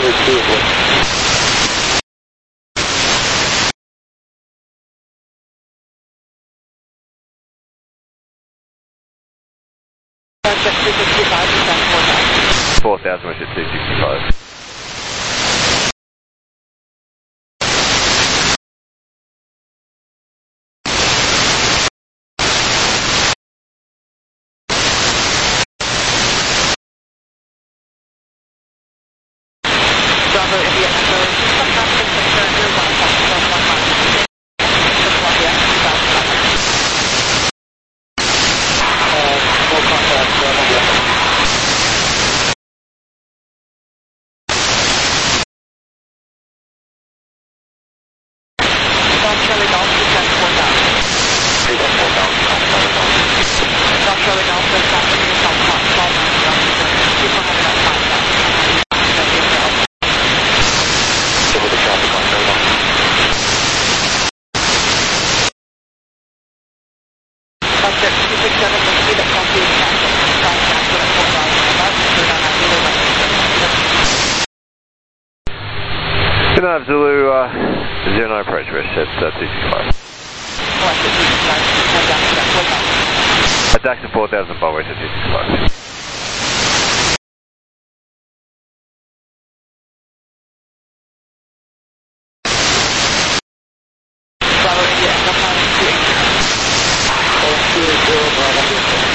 Zulu two is what? four thousand, we're at two sixty-five. Bravo, India, Echo, some traffic center, your one five one one five. Columbia, two thousand five hundred. Uh, no contact, Bravo, yeah. Don Charlie Golf, descend four thousand. Three one four thousand, Don Charlie Golf, descend to the south top, twelve nine, ground control, two four hundred at five thousand. over the traffic on Fairmont. Subject two six seven, the speed at Coffee is traffic. Cross Jackson at four thousand above, turn on that Zulu runway Good night, Zulu, uh, zero nine approach, we're set uh, two sixty-five. Collected two six nine, one Jackson at four thousand. Uh, Jackson four thousand five, we're set two sixty-five. Bravo, India, Echo, Pilot two eight zero. Oh, two eight zero, Bravo, yeah.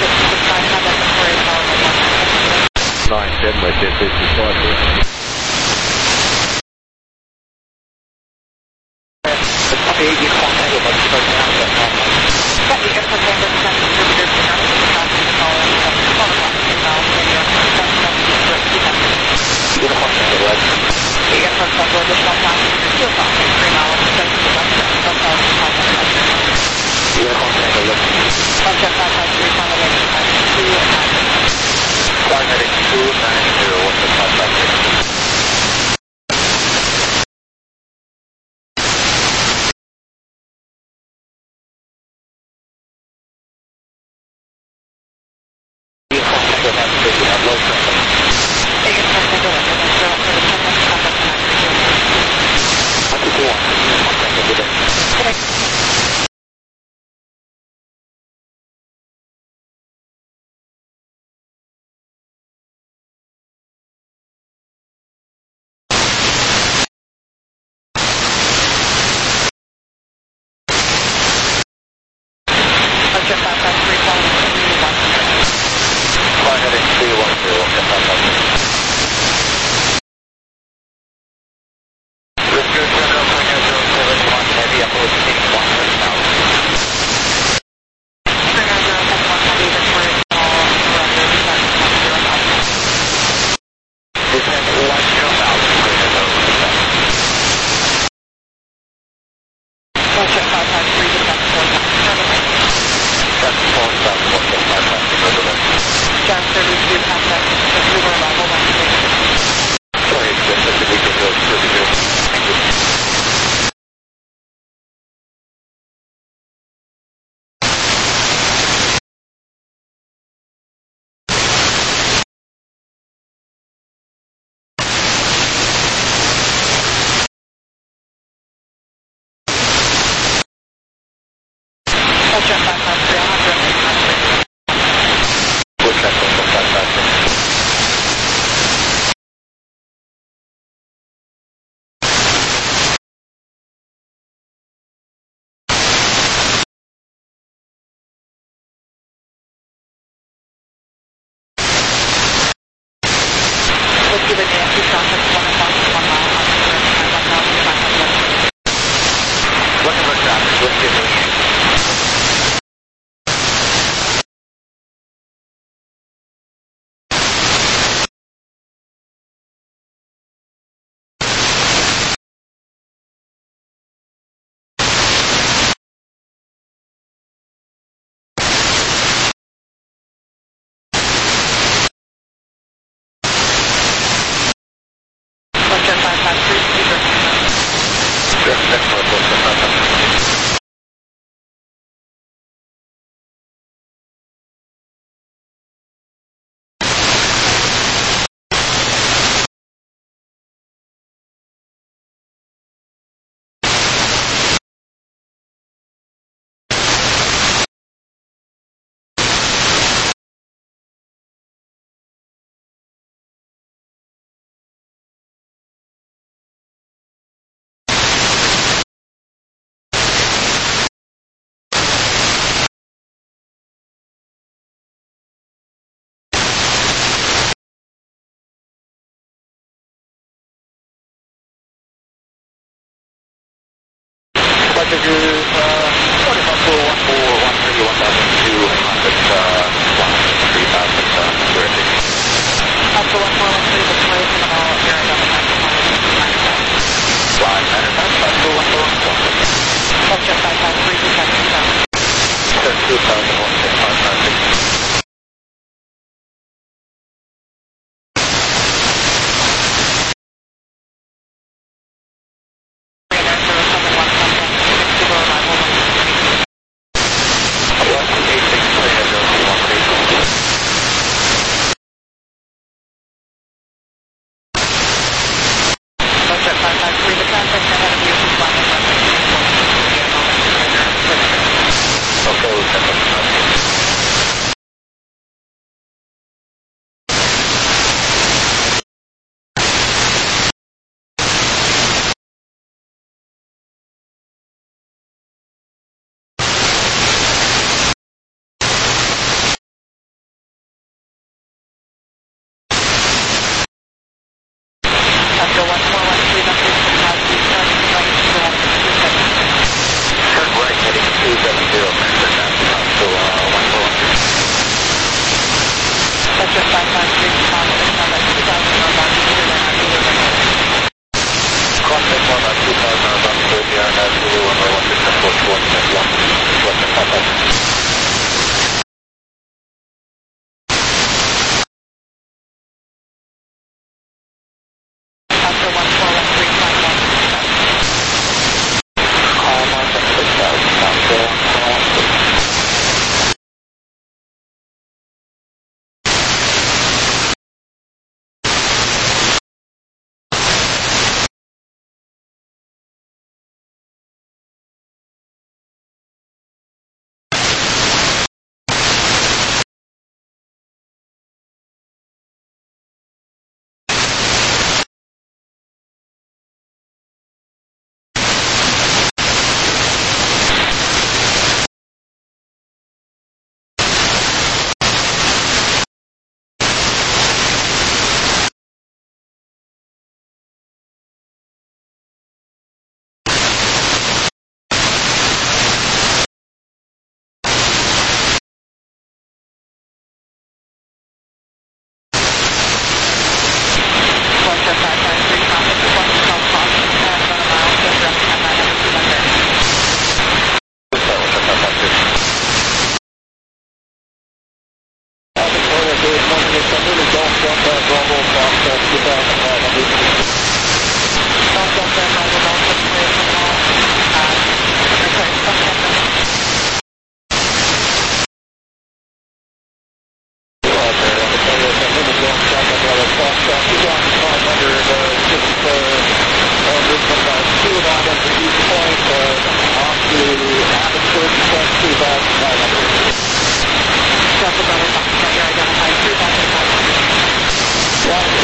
nine seven, we're set two sixty-five. Roger, five five three, final range, five two, Flight heading two nine zero, what's the five five three?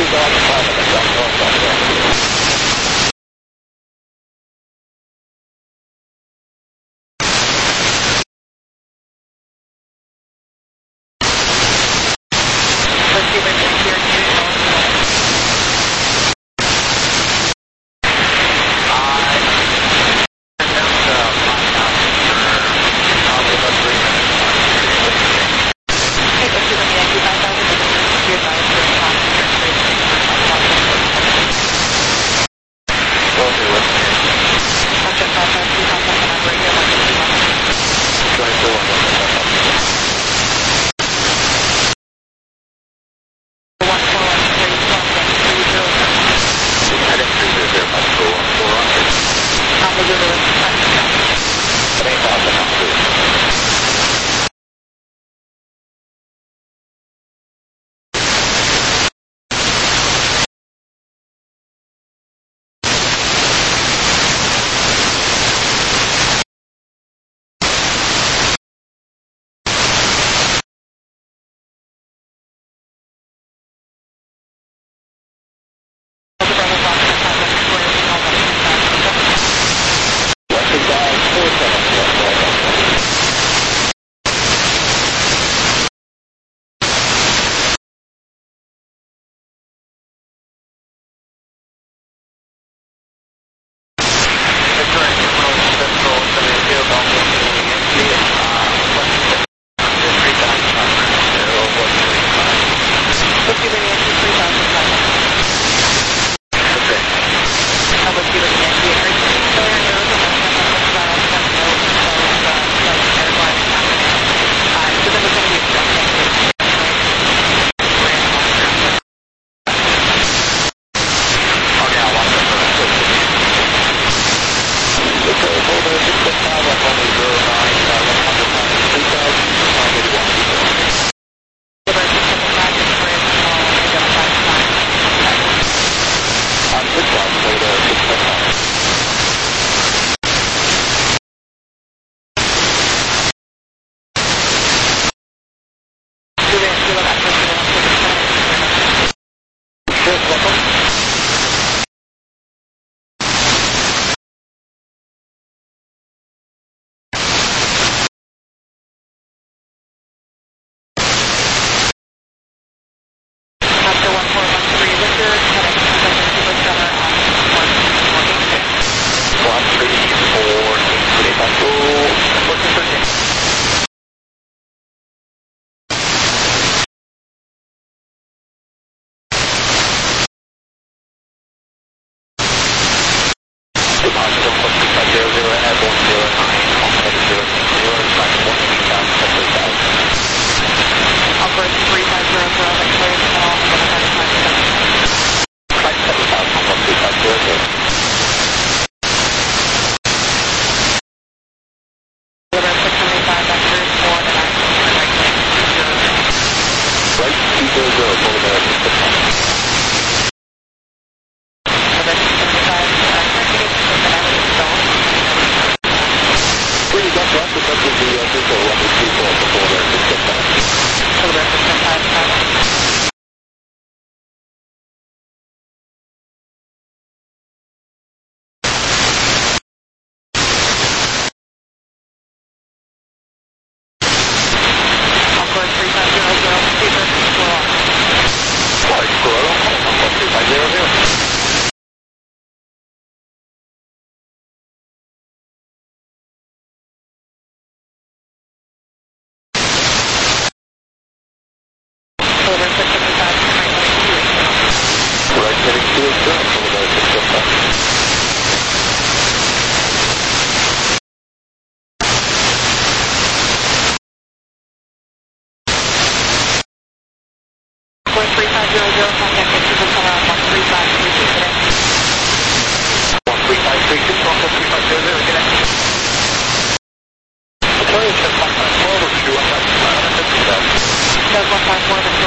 thousand five hundred, South North,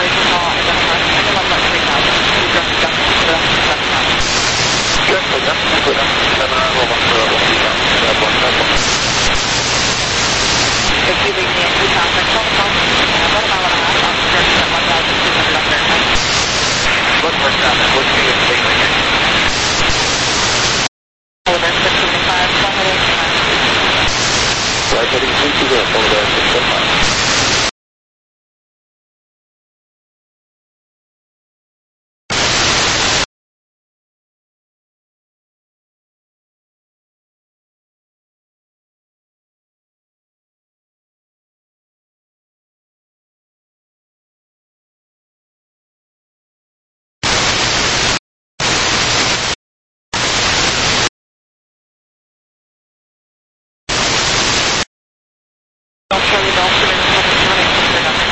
Yes, What's that? What's the state again? Over six seventy-five, one heading to nine two. Right heading three two zero, over six seventy-five. Don't show you, don't put in seven twenty, nothing.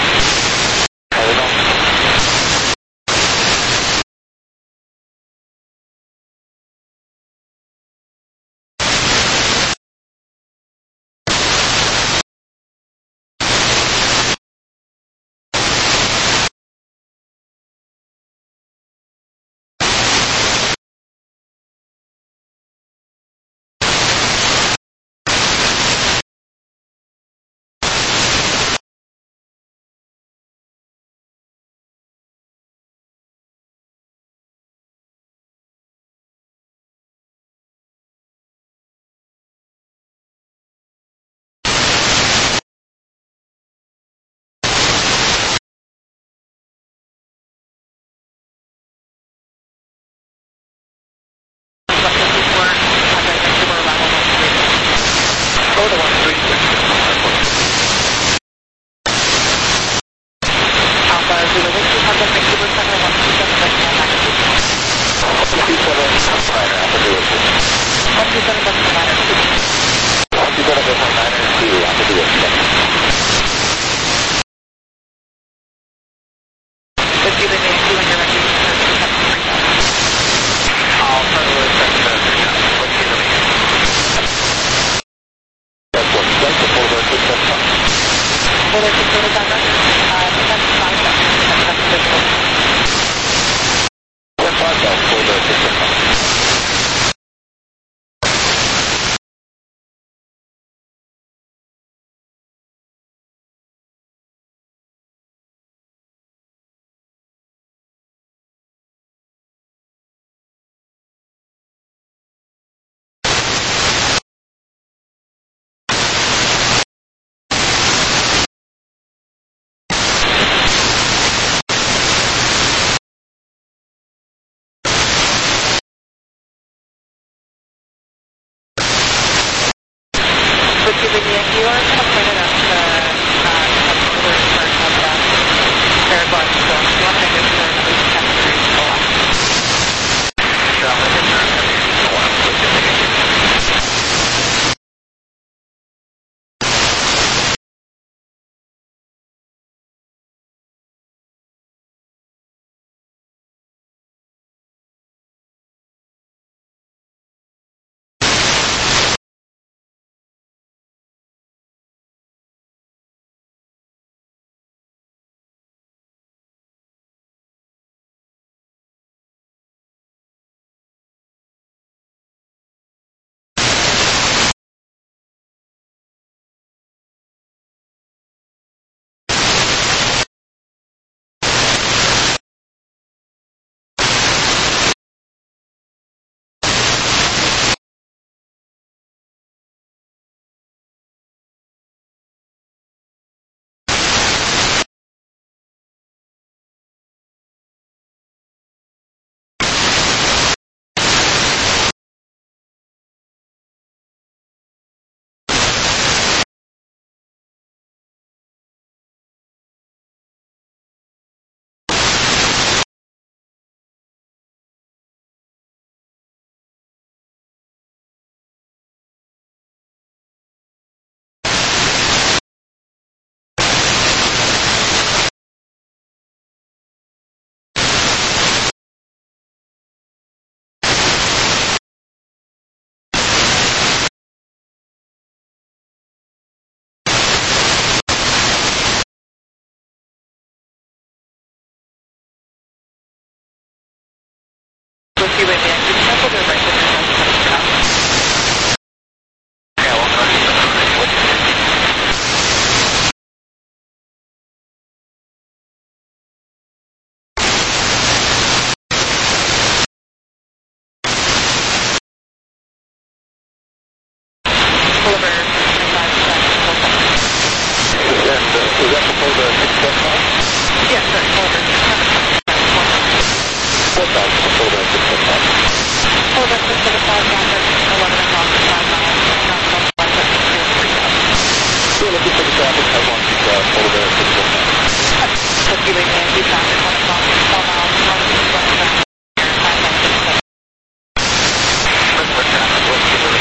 thousand, full bear six seven five. Full bear six seven five, down eleven o'clock, five miles, nominal flight at three thousand. Yeah, looking for the traffic, I want to uh, full bear six seven five. Whiskey Lima Yankee, traffic, one o'clock, four miles, north of westbound, five nine six seven. Westward traffic, Whiskey Lima.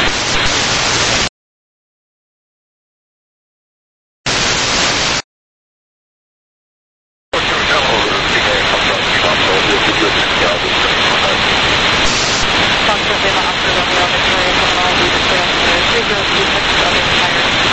Foxtrot Lima, Oscar Romeo, Victoria, Terminology, display on the three zero two six, other tires.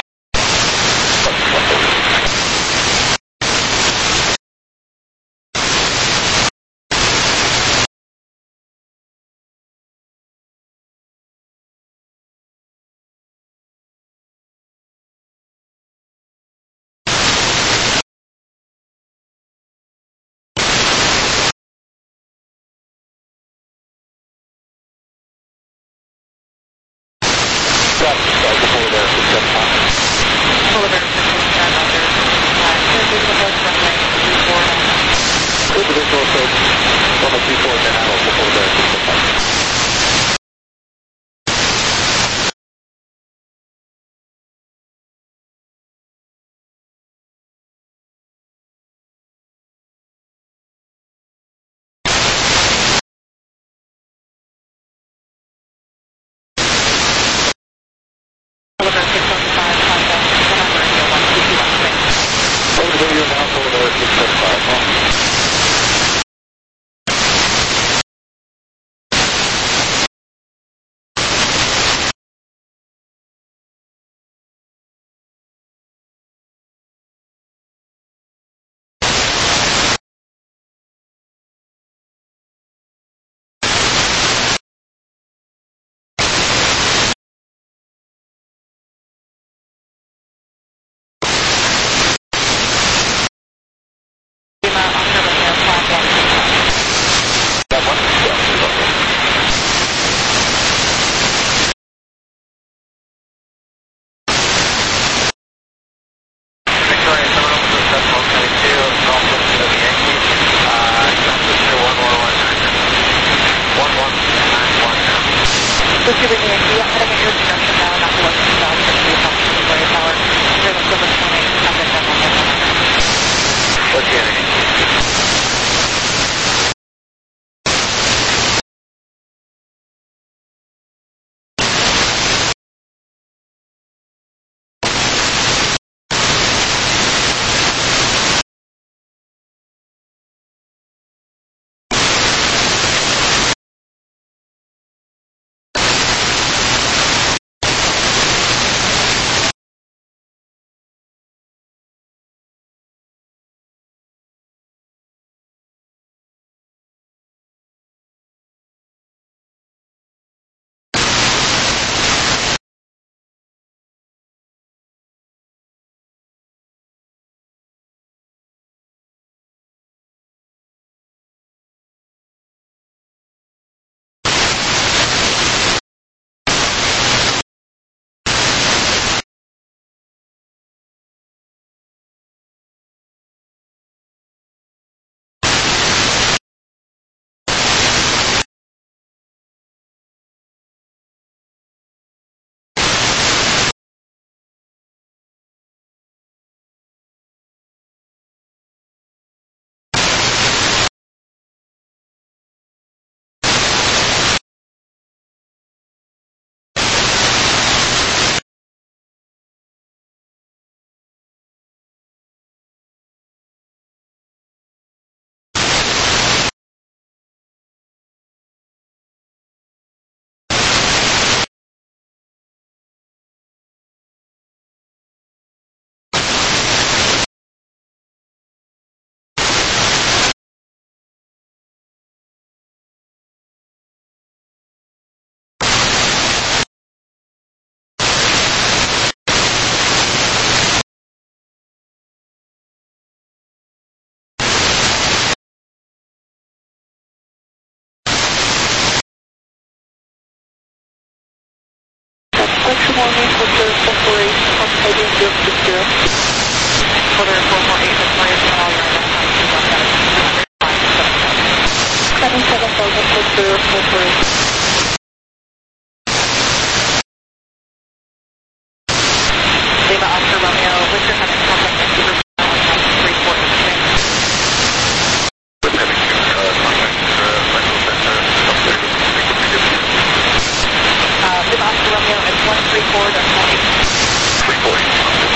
Extra warning for the separation of heading zero six zero. Quarter four four eight, Victoria, Terminology, thousand foot zero four three. Lima Oscar Romeo, Victor Hunter, contact Vancouver, three four eight six. With having uh, contact uh, Central Center, Uh, Lima Oscar Romeo, it's one three four, that's one eight. three four eight.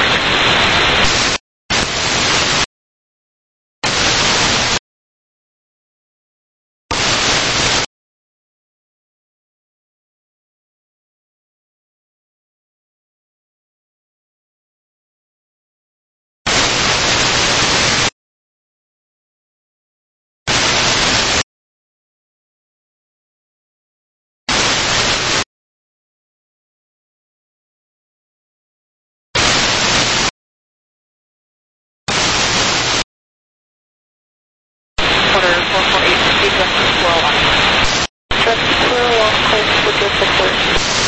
Quarter four four eight, speed west of Squirrel One. That's Squirrel One, close to the support.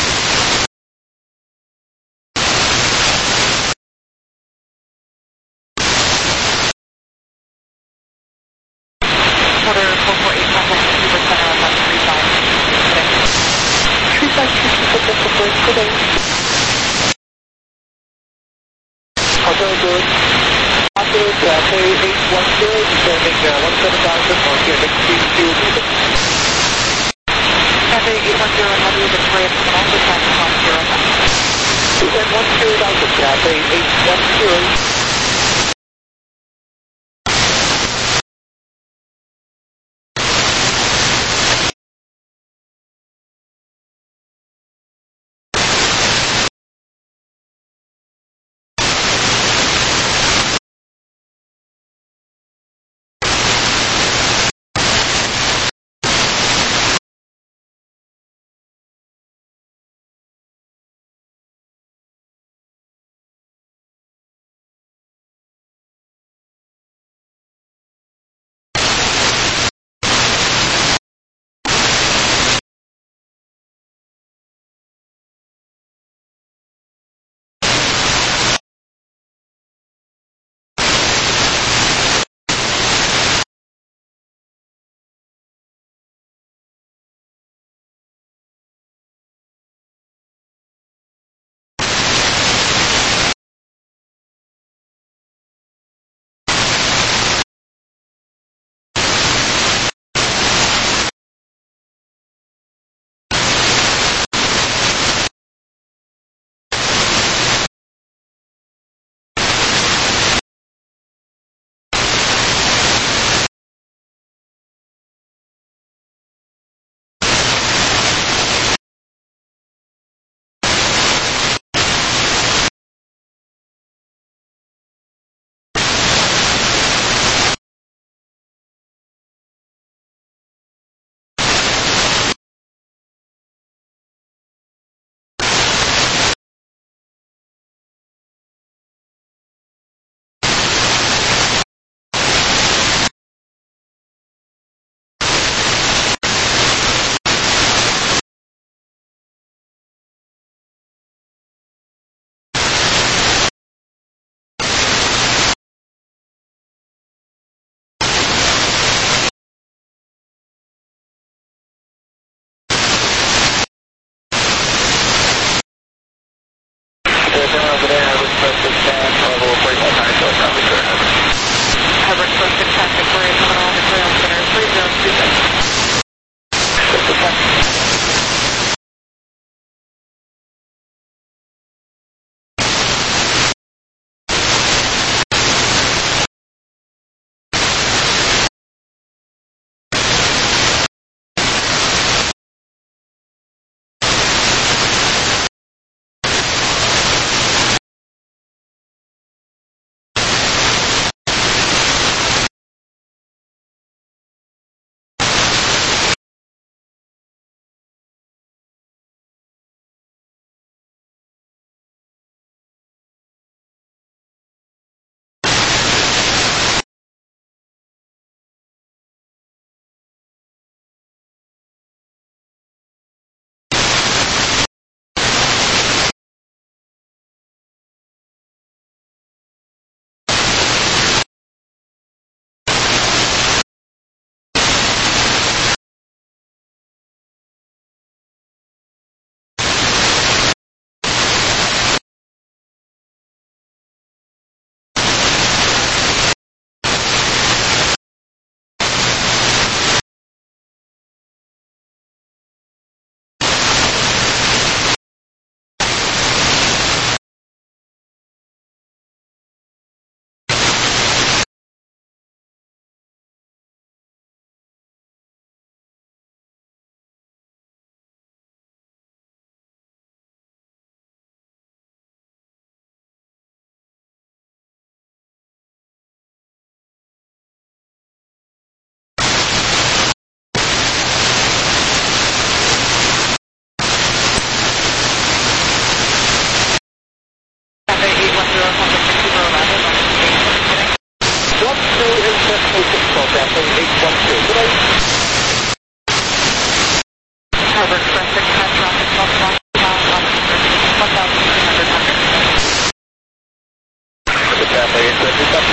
Quarter four four eight, contact Vancouver Center on one three five six. three five six to the support, good day. Also good. After uh, K eight one zero, descending uh, one seven thousand on here, next three two meters. Cafe eight one zero, heavy Victoria, and also trying to cross zero five. Descend one zero thousand, Cafe eight one zero. Harbor Express six ten, traffic twelve one thousand three hundred hundred. The family is ready up.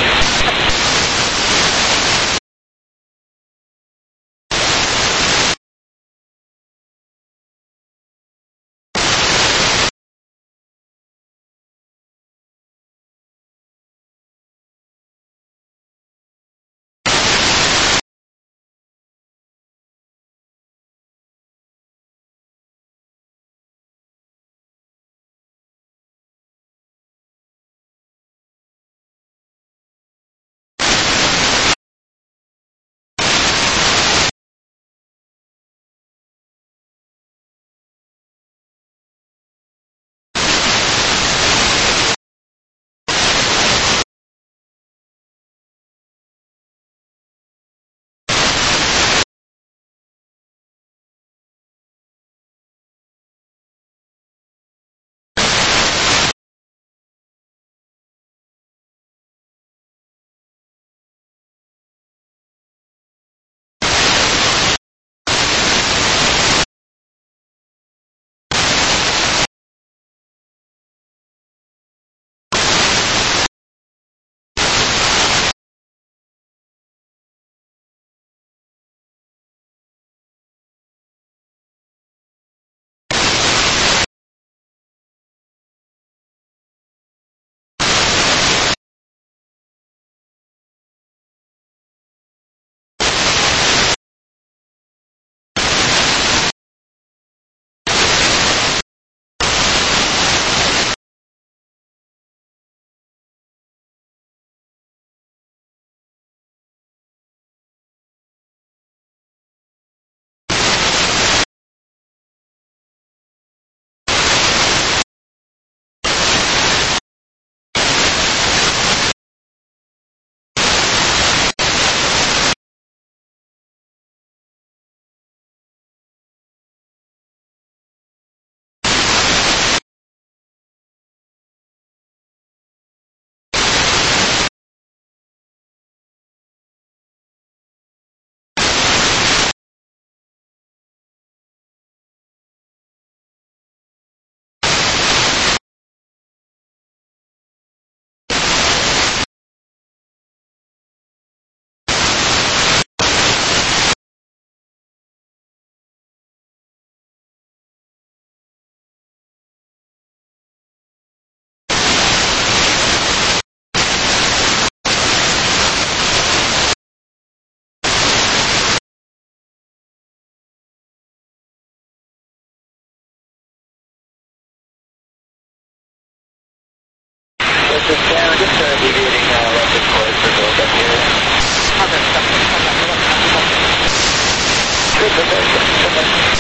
This is Sam, just uh, deviating uh, left and forward for both up here. Harbor Express six ten, Good, good, good, good, good.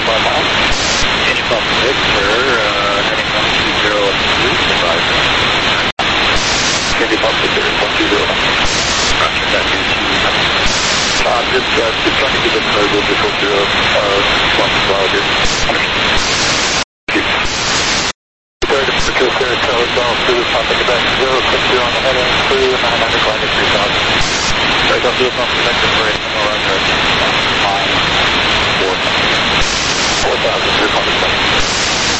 five miles. Change Papa Victor, uh, heading one two zero three, advisor. Candy Papa Victor, one two zero. Roger, that is two. Uh, just, uh, just trying to get the mobile before zero, uh, one cloud here. Third, Patricia, Tower Golf, through Papa Quebec, zero six zero on the heading, through nine hundred, climb to three thousand. Right, I'll do a bump connector for it, no run direction. Fine. Four. Four thousand, three hundred.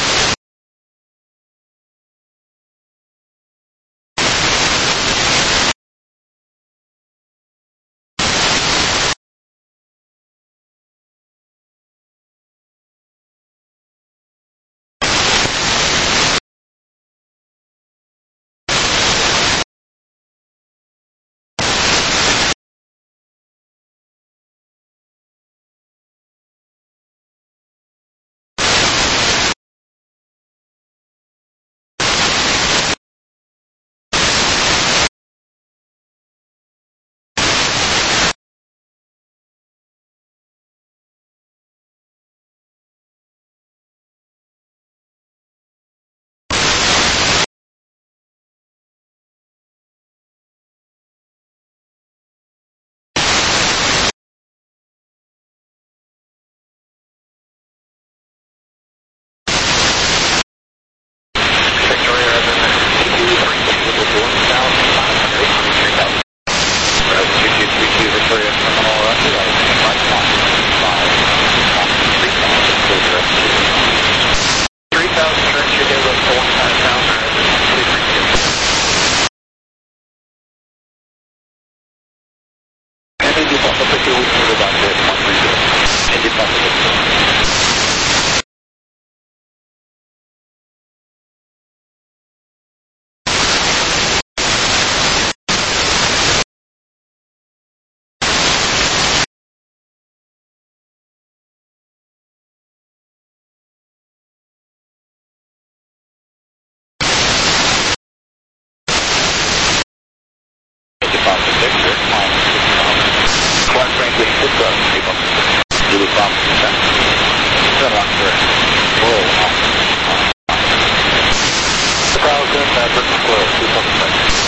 Quite frankly, it's a people. You would stop. Turn off for it. Whoa. The crowd's in that Britain Square. Do something.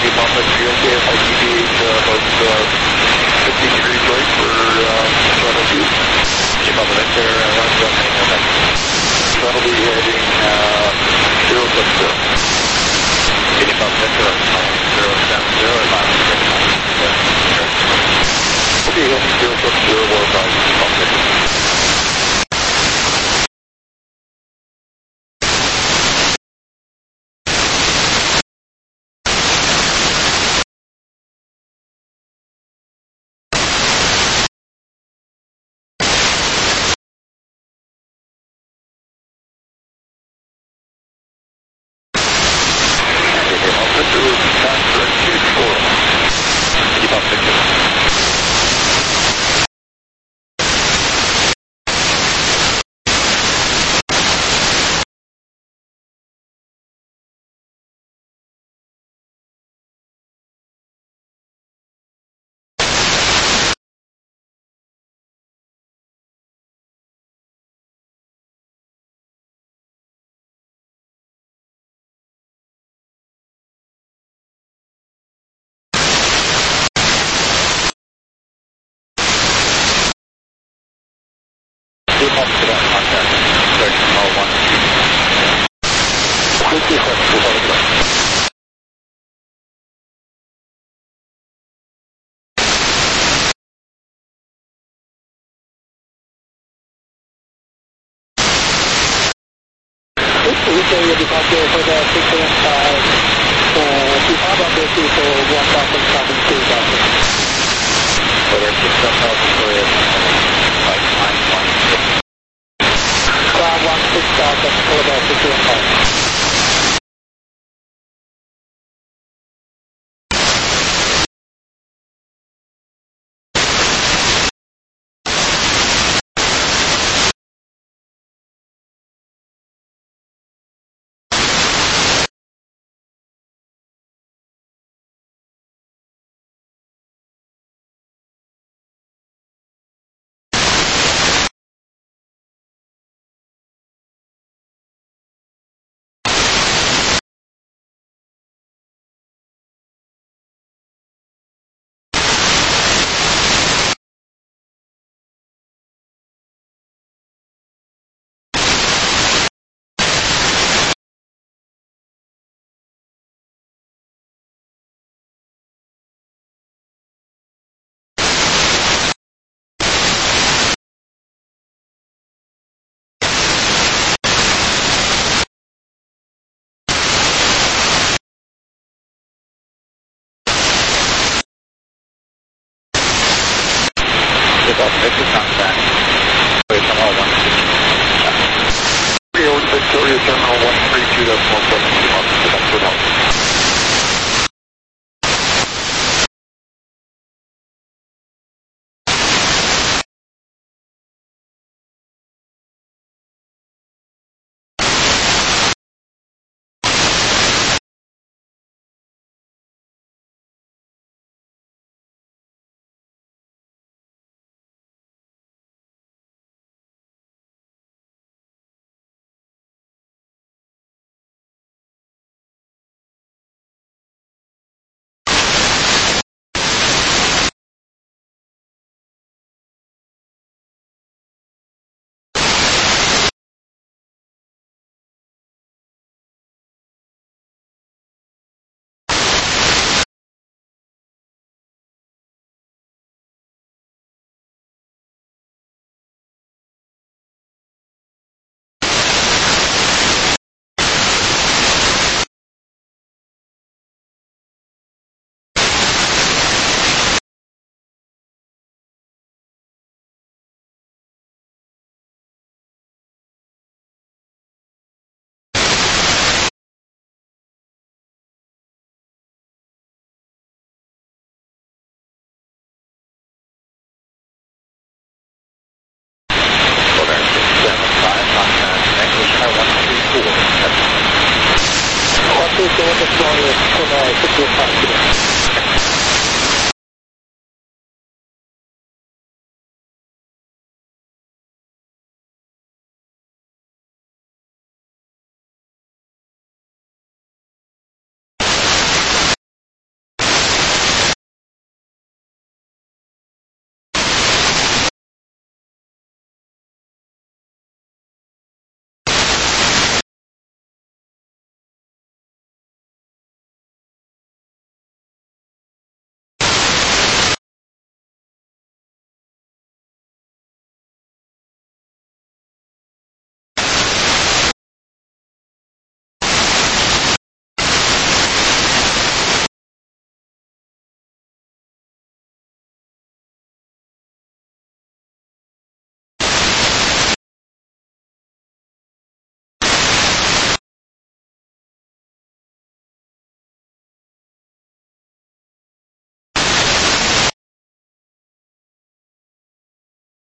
Keep on the field there. I deviate uh, about uh, fifty degrees right for uh, throttle two. Keep on the vector, uh, one zero nine zero. Throttle be heading uh, zero seven zero. Keep on the vector, zero seven zero, about Okay, heading zero seven zero, one five, keep on the vector. keep on vector. Keep on to that contact. Search all one. fifty seconds to hold it. Weekday departure for the frequent uh, uh, departure number for one thousand seven two thousand. Whether it's six thousand Korea, like nine one six. Ground one six thousand for the frequent time. Keep on vector contact.